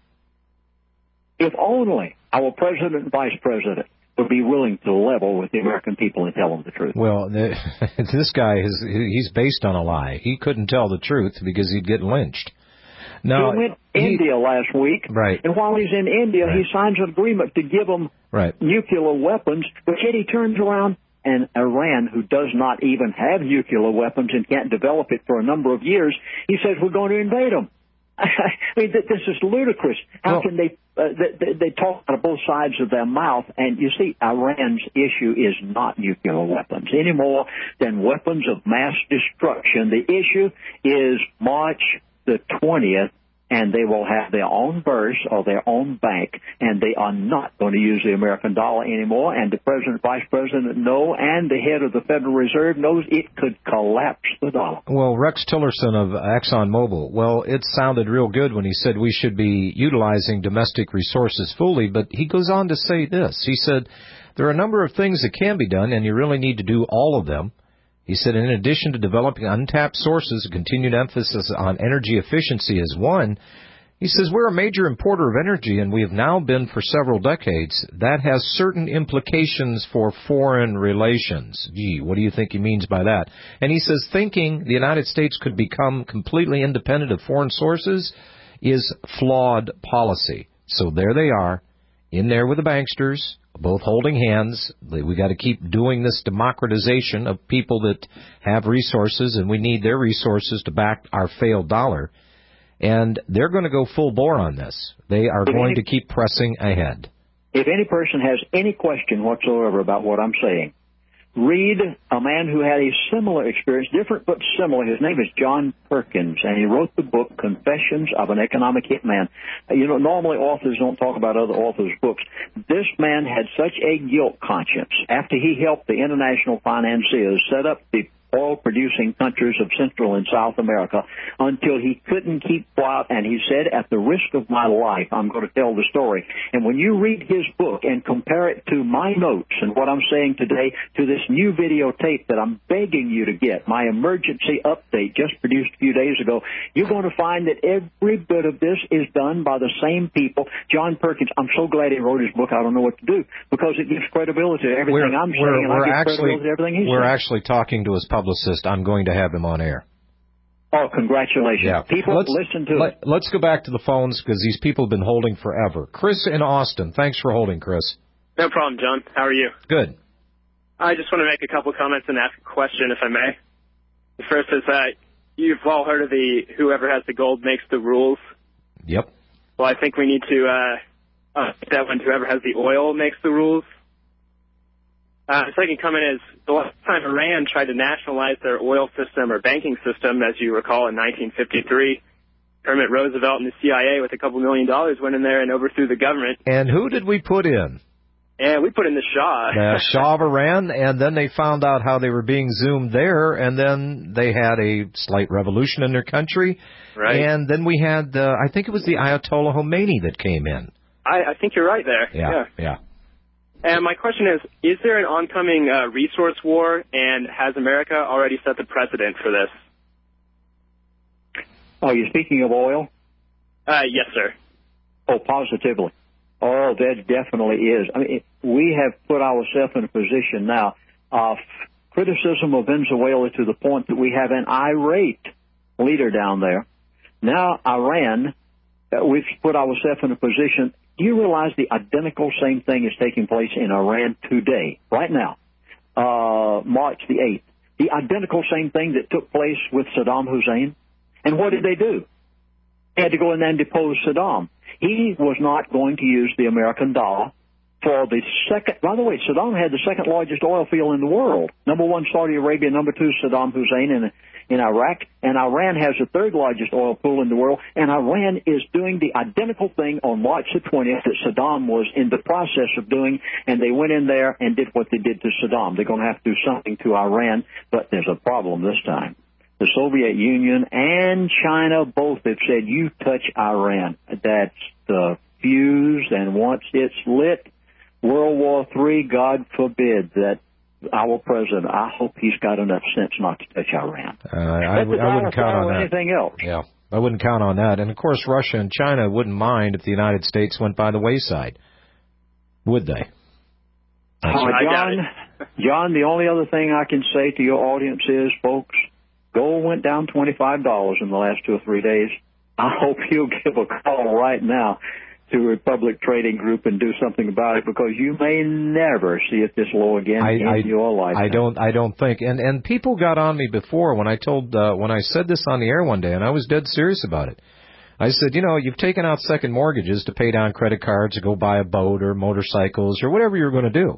Speaker 4: if only our president and vice president would be willing to level with the American people and tell them the truth.
Speaker 2: Well, the, this guy, is he's based on a lie. He couldn't tell the truth because he'd get lynched. Now,
Speaker 4: he went to
Speaker 2: he,
Speaker 4: India last week,
Speaker 2: right.
Speaker 4: and while he's in India,
Speaker 2: right.
Speaker 4: he signs an agreement to give them
Speaker 2: right.
Speaker 4: nuclear weapons, but yet he turns around and Iran, who does not even have nuclear weapons and can't develop it for a number of years, he says we're going to invade them. I mean, this is ludicrous. How well, can they, uh, they they talk out of both sides of their mouth? And you see, Iran's issue is not nuclear weapons any more than weapons of mass destruction. The issue is March the twentieth, and they will have their own verse or their own bank, and they are not going to use the American dollar anymore. And the president, vice president know, and the head of the Federal Reserve knows it could collapse the dollar.
Speaker 2: Well, Rex Tillerson of ExxonMobil, well, it sounded real good when he said we should be utilizing domestic resources fully, but he goes on to say this. He said, there are a number of things that can be done, and you really need to do all of them. He said, in addition to developing untapped sources, a continued emphasis on energy efficiency is one. He says, we're a major importer of energy, and we have now been for several decades. That has certain implications for foreign relations. Gee, what do you think he means by that? And he says, thinking the United States could become completely independent of foreign sources is flawed policy. So there they are, in there with the banksters, both holding hands. We got to keep doing this democratization of people that have resources, and we need their resources to back our failed dollar. And they're going to go full bore on this. They are
Speaker 4: if
Speaker 2: going
Speaker 4: any,
Speaker 2: to keep pressing ahead.
Speaker 4: If any person has any question whatsoever about what I'm saying, read a man who had a similar experience, different but similar. His name is John Perkins, and he wrote the book Confessions of an Economic Hitman. You know, normally authors don't talk about other authors' books. This man had such a guilt conscience after he helped the international financiers set up the oil-producing countries of Central and South America until he couldn't keep quiet, and he said, at the risk of my life, I'm going to tell the story. And when you read his book and compare it to my notes and what I'm saying today to this new videotape that I'm begging you to get, my emergency update just produced a few days ago, you're going to find that every bit of this is done by the same people. John Perkins, I'm so glad he wrote his book. I don't know what to do because it gives credibility to everything
Speaker 2: we're,
Speaker 4: I'm saying,
Speaker 2: we're,
Speaker 4: and
Speaker 2: we're
Speaker 4: I give
Speaker 2: actually,
Speaker 4: credibility to everything he's
Speaker 2: We're
Speaker 4: saying.
Speaker 2: actually talking to his publicist. I'm going to have him on air.
Speaker 4: Oh, congratulations.
Speaker 2: Yeah.
Speaker 4: People,
Speaker 2: let's,
Speaker 4: listen to
Speaker 2: let,
Speaker 4: it.
Speaker 2: Let's go back to the phones because these people have been holding forever. Chris in Austin. Thanks for holding, Chris.
Speaker 12: No problem, John. How are you?
Speaker 2: Good.
Speaker 12: I just want to make a couple comments and ask a question, if I may. The first is that you've all heard of the whoever has the gold makes the rules.
Speaker 2: Yep.
Speaker 12: Well, I think we need to uh, uh, that one, whoever has the oil makes the rules. Uh, the second comment is the last time Iran tried to nationalize their oil system or banking system, as you recall, in nineteen fifty-three, Kermit Roosevelt and the C I A with a couple million dollars went in there and overthrew the government.
Speaker 2: And who did we put in?
Speaker 12: And we put in the Shah.
Speaker 2: The Shah of Iran, and then they found out how they were being zoomed there, and then they had a slight revolution in their country.
Speaker 12: Right.
Speaker 2: And then we had, uh, I think it was the Ayatollah Khomeini that came in.
Speaker 12: I, I think you're right there.
Speaker 2: Yeah, yeah. yeah.
Speaker 12: And my question is, is there an oncoming uh, resource war, and has America already set the precedent for this?
Speaker 4: Oh, you're speaking of oil?
Speaker 12: Uh, yes, sir.
Speaker 4: Oh, positively. Oh, that definitely is. I mean, we have put ourselves in a position now of criticism of Venezuela to the point that we have an irate leader down there. Now, Iran, uh, we've put ourselves in a position. Do you realize the identical same thing is taking place in Iran today, right now, uh, March the eighth? The identical same thing that took place with Saddam Hussein. And what did they do? They had to go in there and depose Saddam. He was not going to use the American dollar for the second. By the way, Saddam had the second largest oil field in the world. Number one, Saudi Arabia. Number two, Saddam Hussein in in Iraq. And Iran has the third largest oil pool in the world. And Iran is doing the identical thing on March the twentieth that Saddam was in the process of doing. And they went in there and did what they did to Saddam. They're going to have to do something to Iran. But there's a problem this time. The Soviet Union and China both have said, you touch Iran. That's the fuse, and once it's lit, World War Three, God forbid that our president, I hope he's got enough sense not to touch Iran.
Speaker 2: Uh, I, w- I wouldn't count on that.
Speaker 4: Anything else.
Speaker 2: Yeah, I wouldn't count on that. And, of course, Russia and China wouldn't mind if the United States went by the wayside, would they?
Speaker 4: Uh, John, John, the only other thing I can say to your audience is, folks, gold went down twenty-five dollars in the last two or three days. I hope you'll give a call right now to Republic Trading Group and do something about it, because you may never see it this low again
Speaker 2: I,
Speaker 4: in
Speaker 2: I,
Speaker 4: your lifetime.
Speaker 2: I don't. I don't think. And and people got on me before when I told uh, when I said this on the air one day, and I was dead serious about it. I said, you know, you've taken out second mortgages to pay down credit cards or go buy a boat or motorcycles or whatever you're going to do.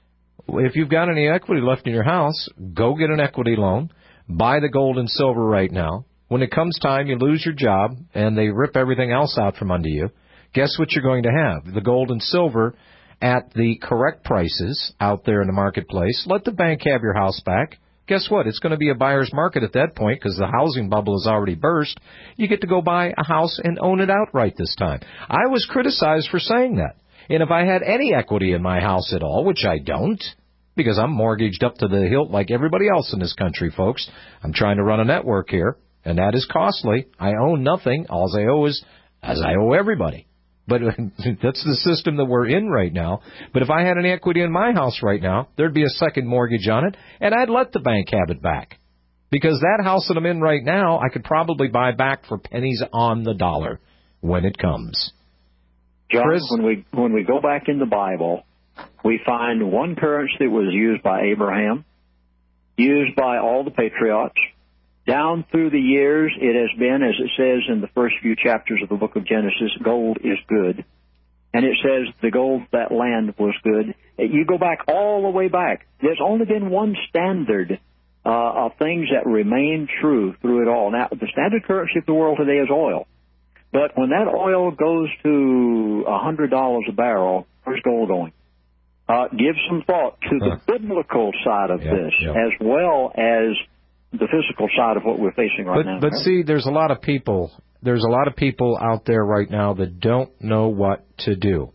Speaker 2: If you've got any equity left in your house, go get an equity loan. Buy the gold and silver right now. When it comes time you lose your job and they rip everything else out from under you, guess what you're going to have? The gold and silver at the correct prices out there in the marketplace. Let the bank have your house back. Guess what? It's going to be a buyer's market at that point because the housing bubble has already burst. You get to go buy a house and own it outright this time. I was criticized for saying that. And if I had any equity in my house at all, which I don't, because I'm mortgaged up to the hilt like everybody else in this country, folks. I'm trying to run a network here, and that is costly. I own nothing. All I owe is as I owe everybody. But that's the system that we're in right now. But if I had any equity in my house right now, there'd be a second mortgage on it, and I'd let the bank have it back. Because that house that I'm in right now, I could probably buy back for pennies on the dollar when it comes.
Speaker 4: John,
Speaker 2: Chris?
Speaker 4: when we when we go back in the Bible, we find one currency that was used by Abraham, used by all the patriarchs. Down through the years, it has been, as it says in the first few chapters of the book of Genesis, gold is good. And it says the gold of that land was good. You go back all the way back. There's only been one standard uh, of things that remain true through it all. Now, the standard currency of the world today is oil. But when that oil goes to one hundred dollars a barrel, where's gold going? Uh, give some thought to the
Speaker 2: huh.
Speaker 4: biblical side of
Speaker 2: yeah,
Speaker 4: this,
Speaker 2: yeah.
Speaker 4: as well as the physical side of what we're facing right
Speaker 2: but,
Speaker 4: now.
Speaker 2: But see, there's a lot of people. There's a lot of people out there right now that don't know what to do,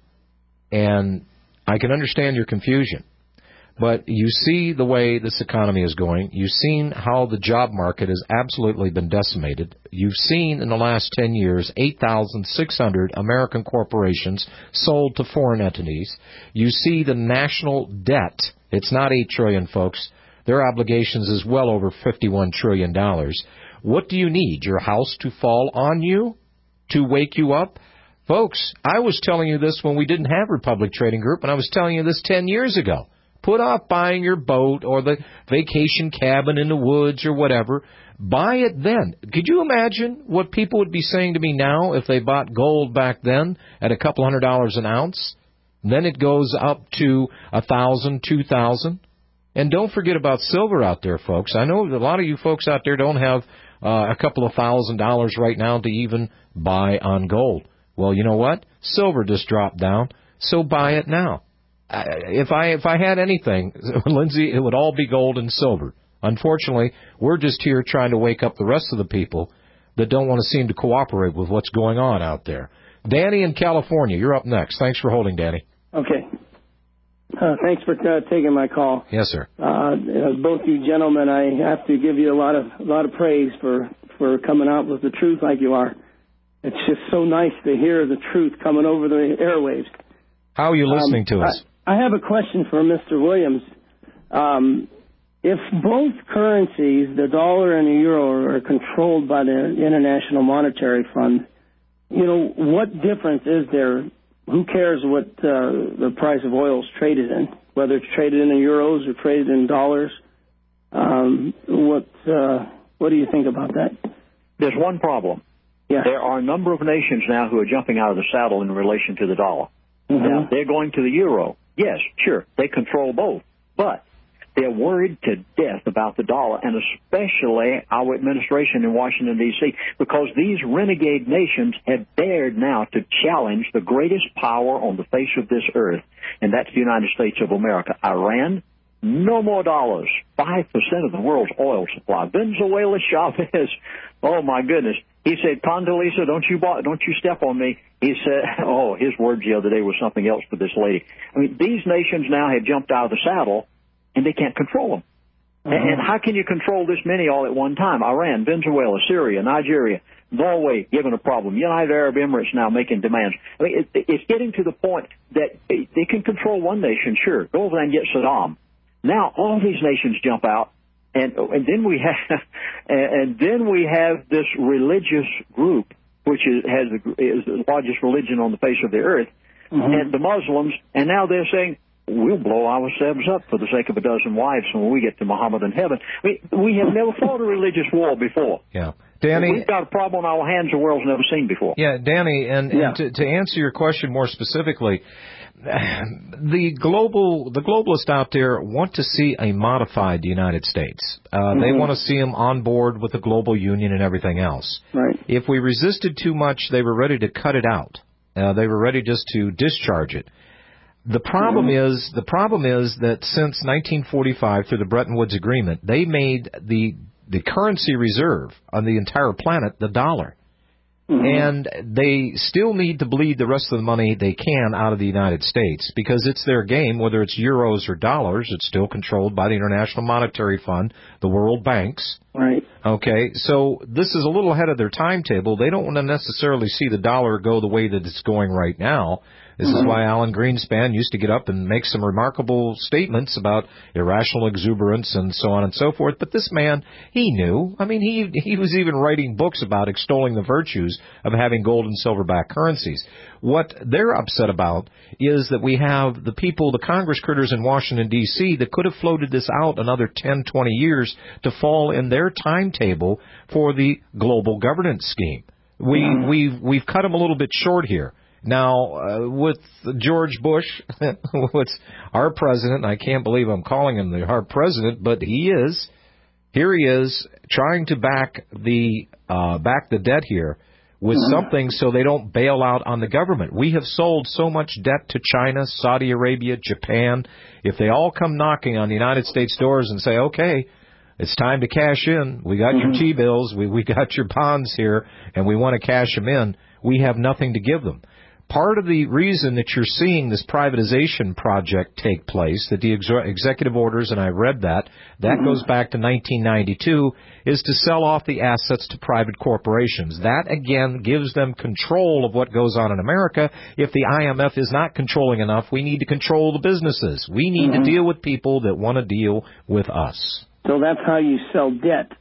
Speaker 2: and I can understand your confusion. But you see the way this economy is going. You've seen how the job market has absolutely been decimated. You've seen in the last ten years eight thousand six hundred American corporations sold to foreign entities. You see the national debt. It's not eight trillion dollars, folks. Their obligations is well over fifty-one trillion dollars. What do you need? Your house to fall on you? To wake you up? Folks, I was telling you this when we didn't have Republic Trading Group, and I was telling you this ten years ago. Put off buying your boat or the vacation cabin in the woods or whatever. Buy it then. Could you imagine what people would be saying to me now if they bought gold back then at a couple hundred dollars an ounce? Then it goes up to a thousand, two thousand. And don't forget about silver out there, folks. I know a lot of you folks out there don't have uh, a couple of thousand dollars right now to even buy on gold. Well, you know what? Silver just dropped down, so buy it now. If I if I had anything, Lindsay, it would all be gold and silver. Unfortunately, we're just here trying to wake up the rest of the people that don't want to seem to cooperate with what's going on out there. Danny in California, you're up next. Thanks for holding, Danny.
Speaker 13: Okay. Uh, thanks for uh, taking my call.
Speaker 2: Yes, sir.
Speaker 13: Uh, both you gentlemen, I have to give you a lot of a lot of praise for, for coming out with the truth like you are. It's just so nice to hear the truth coming over the airwaves.
Speaker 2: How are you listening um, to us?
Speaker 13: I, I have a question for Mister Williams. Um, if both currencies, the dollar and the euro, are controlled by the International Monetary Fund, you know, what difference is there? Who cares what uh, the price of oil is traded in, whether it's traded in euros or traded in dollars? Um, what uh, what do you think about that?
Speaker 4: There's one problem.
Speaker 13: Yeah.
Speaker 4: There are a number of nations now who are jumping out of the saddle in relation to the dollar.
Speaker 13: Mm-hmm.
Speaker 4: Now, they're going to the euro. Yes, sure, they control both. But they're worried to death about the dollar, and especially our administration in Washington, D C, because these renegade nations have dared now to challenge the greatest power on the face of this earth, and that's the United States of America. Iran, no more dollars. Five percent of the world's oil supply. Venezuela, Chavez, oh, my goodness. He said, Condoleezza, don't you don't you step on me. He said, oh, his words the other day was something else for this lady. I mean, these nations now have jumped out of the saddle, and they can't control them. Uh-huh. And, and how can you control this many all at one time? Iran, Venezuela, Syria, Nigeria, Norway given a problem. United Arab Emirates now making demands. I mean, it, it's getting to the point that they can control one nation, sure. Go over there and get Saddam. Now all these nations jump out. And, and then we have, and then we have this religious group, which is, has the, is the largest religion on the face of the earth, mm-hmm. and the Muslims. And now they're saying we'll blow ourselves up for the sake of a dozen wives when we get to Muhammad in heaven. I mean, we have never fought a religious war before.
Speaker 2: Yeah, Danny,
Speaker 4: we've got a problem on our hands the world's never seen before.
Speaker 2: Yeah, Danny, and, yeah. and to, to answer your question more specifically. The global, the globalists out there want to see a modified United States. Uh, mm-hmm. They want to see them on board with the global union and everything else.
Speaker 13: Right.
Speaker 2: If we resisted too much, they were ready to cut it out. Uh, they were ready just to discharge it. The problem mm-hmm. is, the problem is that since nineteen forty-five, through the Bretton Woods Agreement, they made the the currency reserve on the entire planet the dollar. Mm-hmm. And they still need to bleed the rest of the money they can out of the United States because it's their game, whether it's euros or dollars. It's still controlled by the International Monetary Fund, the world banks.
Speaker 13: Right.
Speaker 2: Okay, so this is a little ahead of their timetable. They don't want to necessarily see the dollar go the way that it's going right now. This mm-hmm. is why Alan Greenspan used to get up and make some remarkable statements about irrational exuberance and so on and so forth. But this man, he knew. I mean, he he was even writing books about extolling the virtues of having gold and silver-backed currencies. What they're upset about is that we have the people, the Congress critters in Washington, D C, that could have floated this out another ten, twenty years to fall in their timetable for the global governance scheme. We, mm-hmm. We've, we've cut them a little bit short here. Now, uh, with George Bush, what's our president, I can't believe I'm calling him the our president, but he is. Here he is trying to back the uh, back the debt here with mm-hmm. something so they don't bail out on the government. We have sold so much debt to China, Saudi Arabia, Japan. If they all come knocking on the United States doors and say, okay, It's time to cash in. We got mm-hmm. your T-bills. We, we got your bonds here, and we want to cash them in. We have nothing to give them. Part of the reason that you're seeing this privatization project take place, that the ex- executive orders, and I read that, that mm-hmm. goes back to nineteen ninety-two, is to sell off the assets to private corporations. That, again, gives them control of what goes on in America. If the I M F is not controlling enough, we need to control the businesses. We need mm-hmm. to deal with people that want to deal with us.
Speaker 13: So that's how you sell debt.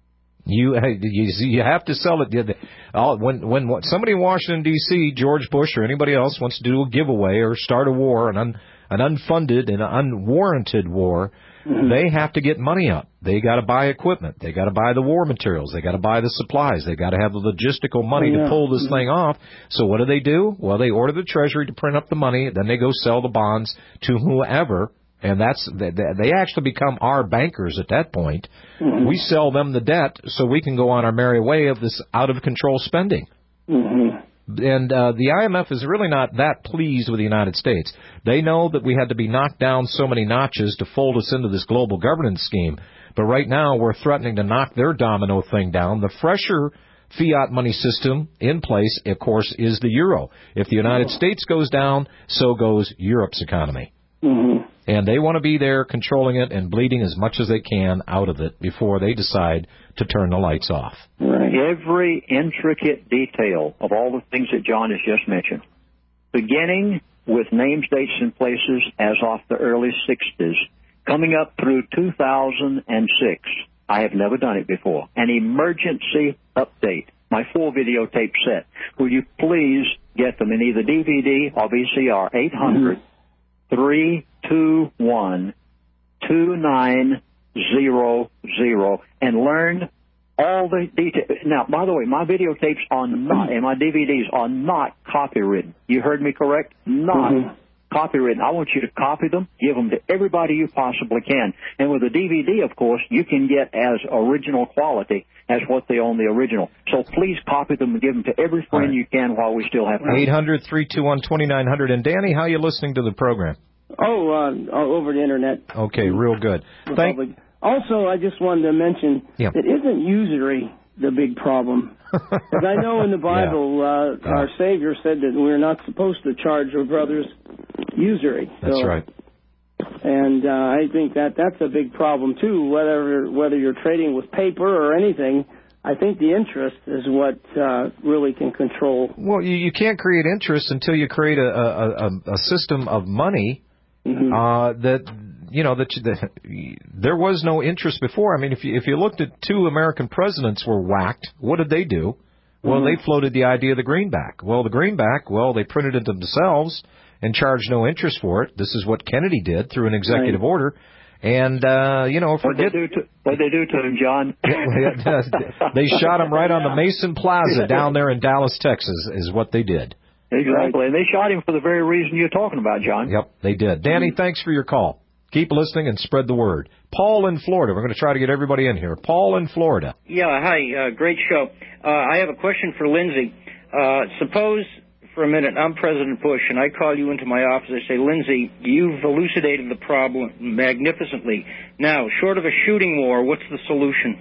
Speaker 2: You you you have to sell it. When when somebody in Washington D C, George Bush or anybody else wants to do a giveaway or start a war, an un, an unfunded and unwarranted war, mm-hmm. they have to get money up. They got to buy equipment. They got to buy the war materials. They got to buy the supplies. They got to have the logistical money oh, yeah. to pull this mm-hmm. thing off. So what do they do? Well, they order the Treasury to print up the money. Then they go sell the bonds to whoever. And that's they actually become our bankers at that point. Mm-hmm. We sell them the debt so we can go on our merry way of this out-of-control spending. Mm-hmm. And uh, the I M F is really not that pleased with the United States. They know that we had to be knocked down so many notches to fold us into this global governance scheme. But right now we're threatening to knock their domino thing down. The fresher fiat money system in place, of course, is the euro. If the United States goes down, so goes Europe's economy. Mm-hmm. And they want to be there controlling it and bleeding as much as they can out of it before they decide to turn the lights off.
Speaker 4: Right. Every intricate detail of all the things that John has just mentioned, beginning with names, dates, and places as of the early sixties, coming up through two thousand six. I have never done it before. An emergency update. My full videotape set. Will you please get them in either D V D or V C R? eight hundred three two one two nine zero zero and learn all the details. Now, by the way, my videotapes are not, and my D V Ds are not copywritten. You heard me correct? Not mm-hmm. copywritten. I want you to copy them, give them to everybody you possibly can. And with a D V D, of course, you can get as original quality as what they own the original. So please copy them and give them to every friend right. you can while we still have time.
Speaker 2: eight hundred three two one two nine zero zero. And Danny, how are you listening to the program?
Speaker 13: Oh, uh, over the Internet.
Speaker 2: Okay, real good. Thank.
Speaker 13: Also, I just wanted to mention yeah. that isn't usury the big problem. Because I know in the Bible, yeah. uh, yeah. our Savior said that we're not supposed to charge our brothers usury.
Speaker 2: That's
Speaker 13: so,
Speaker 2: right.
Speaker 13: And uh, I think that that's a big problem, too, whether whether you're trading with paper or anything. I think the interest is what uh, really can control.
Speaker 2: Well, you, you can't create interest until you create a, a, a, a system of money mm-hmm. uh, that, you know, that, that there was no interest before. I mean, if you, if you looked at two American presidents were whacked, what did they do? Well, mm-hmm. they floated the idea of the greenback. Well, the greenback, well, they printed it themselves and charged no interest for it. This is what Kennedy did through an executive right. order. And, uh, you know,
Speaker 4: what they do to what they do to him, John?
Speaker 2: They shot him right on the Mason Plaza down there in Dallas, Texas, is what they did.
Speaker 4: Exactly. And they shot him for the very reason you're talking about, John.
Speaker 2: Yep, they did. Danny, thanks for your call. Keep listening and spread the word. Paul in Florida. We're going to try to get everybody in here. Paul in Florida.
Speaker 14: Yeah, hi. Uh, great show. Uh, I have a question for Lindsay. Uh, suppose for a minute I'm President Bush and I call you into my office and say, Lindsay, you've elucidated the problem magnificently. Now, short of a shooting war, what's the solution?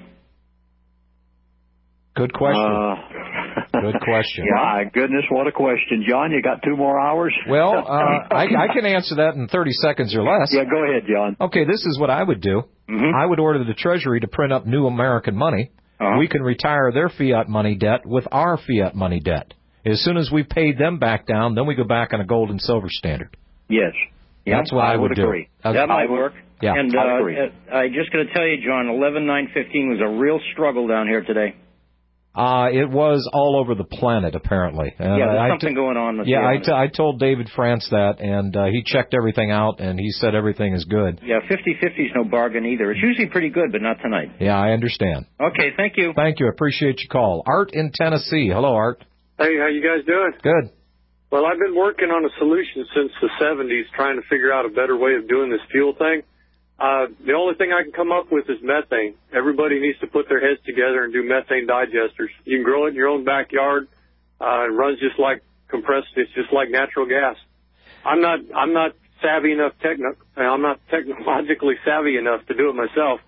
Speaker 2: Good question. Uh, Good question.
Speaker 4: My goodness, what a question. John, you got two more hours?
Speaker 2: Well, uh, I, I can answer that in thirty seconds or less.
Speaker 4: Yeah, go ahead, John.
Speaker 2: Okay, this is what I would do. Mm-hmm. I would order the Treasury to print up new American money. Uh-huh. We can retire their fiat money debt with our fiat money debt. As soon as we paid them back down, then we go back on a gold and silver standard.
Speaker 4: Yes.
Speaker 2: That's what I,
Speaker 4: I
Speaker 2: would,
Speaker 4: would
Speaker 2: do.
Speaker 4: agree.
Speaker 2: Uh,
Speaker 14: that might work.
Speaker 2: Yeah,
Speaker 14: and
Speaker 2: I
Speaker 14: uh,
Speaker 2: agree.
Speaker 14: I'm just going to tell you, John, eleven nine fifteen was a real struggle down here today.
Speaker 2: Uh, it was all over the planet, apparently. Uh,
Speaker 14: yeah, there's
Speaker 2: I
Speaker 14: something
Speaker 2: t-
Speaker 14: going on.
Speaker 2: Yeah, I, t- I told David France that, and uh, he checked everything out, and he said everything is good.
Speaker 14: Yeah, fifty fifty is no bargain either. It's usually pretty good, but not tonight.
Speaker 2: Yeah, I understand.
Speaker 14: Okay, thank you.
Speaker 2: Thank you. I appreciate your call. Art in Tennessee. Hello, Art.
Speaker 15: Hey, how you guys doing?
Speaker 2: Good.
Speaker 15: Well, I've been working on a solution since the seventies, trying to figure out a better way of doing this fuel thing. Uh, the only thing I can come up with is methane. Everybody needs to put their heads together and do methane digesters. You can grow it in your own backyard. Uh, it runs just like compressed. It's just like natural gas. I'm not, I'm not savvy enough techno, I'm not technologically savvy enough to do it myself.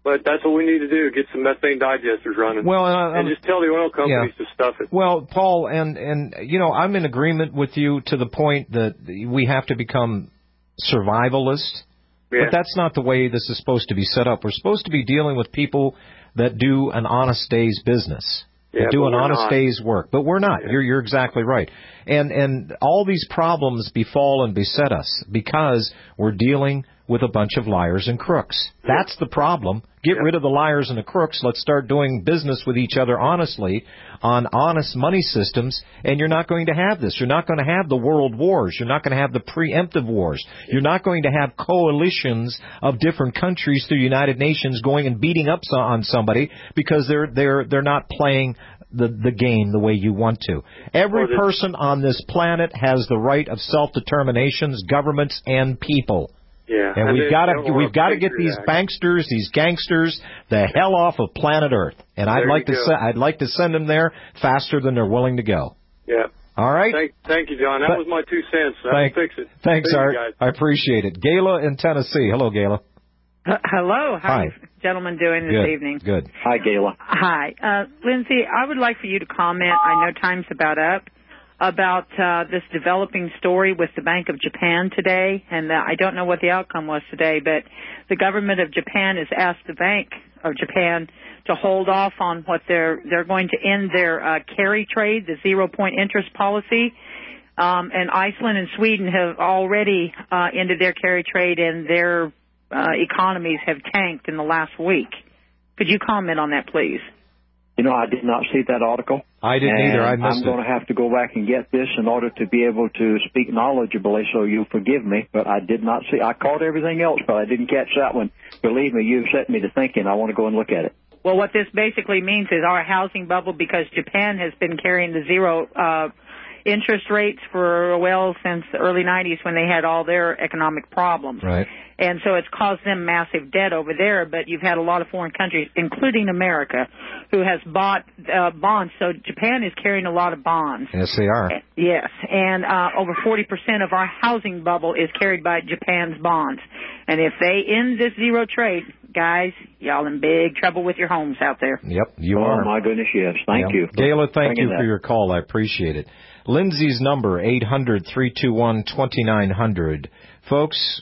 Speaker 15: But that's what we need to do, get some methane digesters running.
Speaker 2: Well, uh,
Speaker 15: and just tell the oil companies
Speaker 2: yeah.
Speaker 15: to stuff it.
Speaker 2: Well, Paul, and, and, you know, I'm in agreement with you to the point that we have to become survivalist.
Speaker 15: Yeah.
Speaker 2: But that's not the way this is supposed to be set up. We're supposed to be dealing with people that do an honest day's business.
Speaker 15: Yeah,
Speaker 2: do an honest
Speaker 15: not.
Speaker 2: day's work. But we're not. Yeah. You're, you're exactly right. And, and all these problems befall and beset us because we're dealing with a bunch of liars and crooks. That's the problem. Get rid of the liars and the crooks. Let's start doing business with each other honestly on honest money systems, and you're not going to have this. You're not going to have the world wars. You're not going to have the preemptive wars. You're not going to have coalitions of different countries through the United Nations going and beating up on somebody because they're they're they're not playing the the game the way you want to. Every person on this planet has the right of self-determinations, governments and people.
Speaker 15: Yeah,
Speaker 2: and, and we've got to we've got to get these act. banksters, these gangsters, the hell off of planet Earth. And there I'd like to se- I'd like to send them there faster than they're willing to go.
Speaker 15: Yeah.
Speaker 2: All right.
Speaker 15: Thank, thank you, John. That Th- was my two cents. I'll fix it.
Speaker 2: Thanks,
Speaker 15: See
Speaker 2: Art.
Speaker 15: You guys.
Speaker 2: I appreciate it. Gayla in Tennessee. Hello, Gayla.
Speaker 16: Uh, hello. How
Speaker 2: Hi.
Speaker 16: are you gentlemen doing this
Speaker 2: Good.
Speaker 16: evening?
Speaker 2: Good.
Speaker 4: Hi, Gayla.
Speaker 16: Hi, uh, Lindsay. I would like for you to comment. I know time's about up. About uh, this developing story with the Bank of Japan today, and uh, I don't know what the outcome was today, but the government of Japan has asked the Bank of Japan to hold off on what they're they're going to end their uh, carry trade, the zero point interest policy, um, and Iceland and Sweden have already uh, ended their carry trade, and their uh, economies have tanked in the last week. Could you comment on that, please?
Speaker 4: You know, I did not see that article.
Speaker 2: I didn't either. I missed
Speaker 4: I'm going to have to go back and get this in order to be able to speak knowledgeably, so you forgive me. But I did not see. I caught everything else, but I didn't catch that one. Believe me, you've set me to thinking. I want to go and look at it.
Speaker 16: Well, what this basically means is our housing bubble, because Japan has been carrying the zero uh, interest rates for, well, since the early nineties when they had all their economic problems.
Speaker 2: Right.
Speaker 16: And so it's caused them massive debt over there, but you've had a lot of foreign countries, including America, who has bought uh, bonds. So Japan is carrying a lot of bonds.
Speaker 2: Yes, they are.
Speaker 16: Yes, and uh, over forty percent of our housing bubble is carried by Japan's bonds. And if they end this zero trade, guys, y'all in big trouble with your homes out there.
Speaker 2: Yep, you
Speaker 4: oh,
Speaker 2: are.
Speaker 4: Oh, my goodness, yes. Thank
Speaker 2: yep.
Speaker 4: you.
Speaker 2: Gayla, thank you
Speaker 4: that.
Speaker 2: for your call. I appreciate it. Lindsay's number, eight hundred, three two one, two nine zero zero. Folks,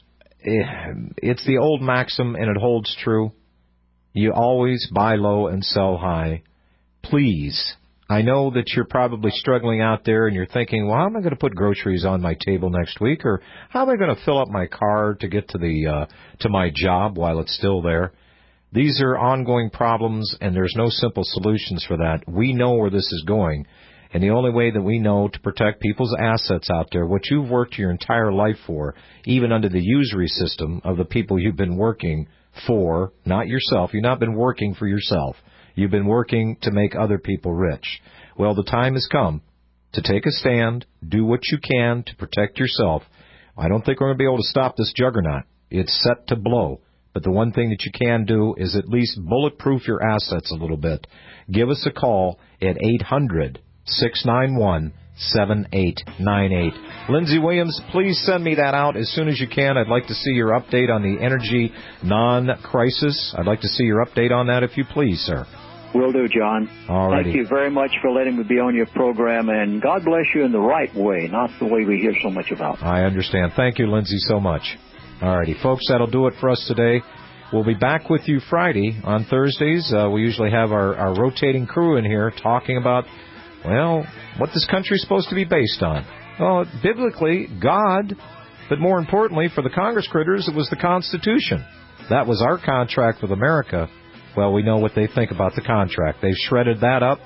Speaker 2: it's the old maxim, and it holds true. You always buy low and sell high. Please, I know that you're probably struggling out there, and you're thinking, well, how am I going to put groceries on my table next week? Or how am I going to fill up my car to get to the uh, to my job while it's still there? These are ongoing problems, and there's no simple solutions for that. We know where this is going. And the only way that we know to protect people's assets out there, what you've worked your entire life for, even under the usury system of the people you've been working for, not yourself. You've not been working for yourself. You've been working to make other people rich. Well, the time has come to take a stand, do what you can to protect yourself. I don't think we're going to be able to stop this juggernaut. It's set to blow. But the one thing that you can do is at least bulletproof your assets a little bit. Give us a call at eight hundred, six nine one, seven eight nine eight. Lindsay Williams, please send me that out as soon as you can. I'd like to see your update on the energy non-crisis. I'd like to see your update on that, if you please, sir.
Speaker 4: Will do, John.
Speaker 2: All righty.
Speaker 4: Thank you very much for letting me be on your program, and God bless you in the right way, not the way we hear so much about.
Speaker 2: I understand. Thank you, Lindsay, so much. All righty, folks, that'll do it for us today. We'll be back with you Friday. On Thursdays, uh, we usually have our, our rotating crew in here talking about, well, what this country is supposed to be based on. Well, biblically, God, but more importantly, for the Congress critters, it was the Constitution. That was our contract with America. Well, we know what they think about the contract. They've shredded that up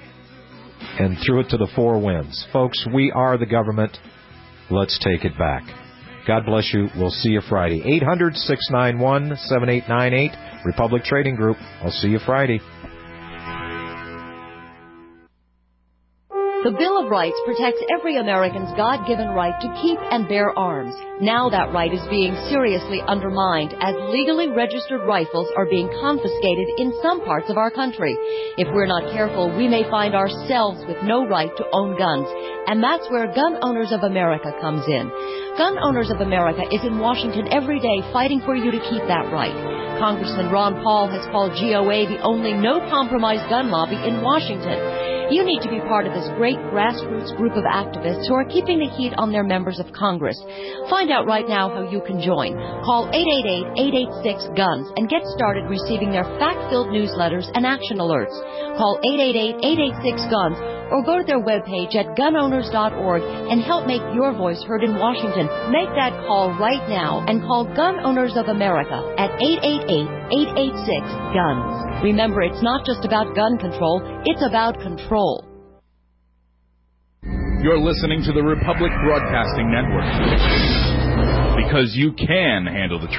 Speaker 2: and threw it to the four winds. Folks, we are the government. Let's take it back. God bless you. We'll see you Friday. eight hundred, six nine one, seven eight nine eight, Republic Trading Group. I'll see you Friday.
Speaker 17: The Bill of Rights protects every American's God-given right to keep and bear arms. Now that right is being seriously undermined as legally registered rifles are being confiscated in some parts of our country. If we're not careful, we may find ourselves with no right to own guns. And that's where Gun Owners of America comes in. Gun Owners of America is in Washington every day fighting for you to keep that right. Congressman Ron Paul has called G O A the only no-compromise gun lobby in Washington. You need to be part of this great grassroots group of activists who are keeping the heat on their members of Congress. Find out right now how you can join. Call eight eight eight, eight eight six, GUNS and get started receiving their fact-filled newsletters and action alerts. Call eight eight eight, eight eight six, GUNS or go to their webpage at gun owners dot org and help make your voice heard in Washington. Make that call right now and call Gun Owners of America at eight eight eight, eight eight six, GUNS. Remember, it's not just about gun control, it's about control.
Speaker 18: You're listening to the Republic Broadcasting Network. Because you can handle the truth.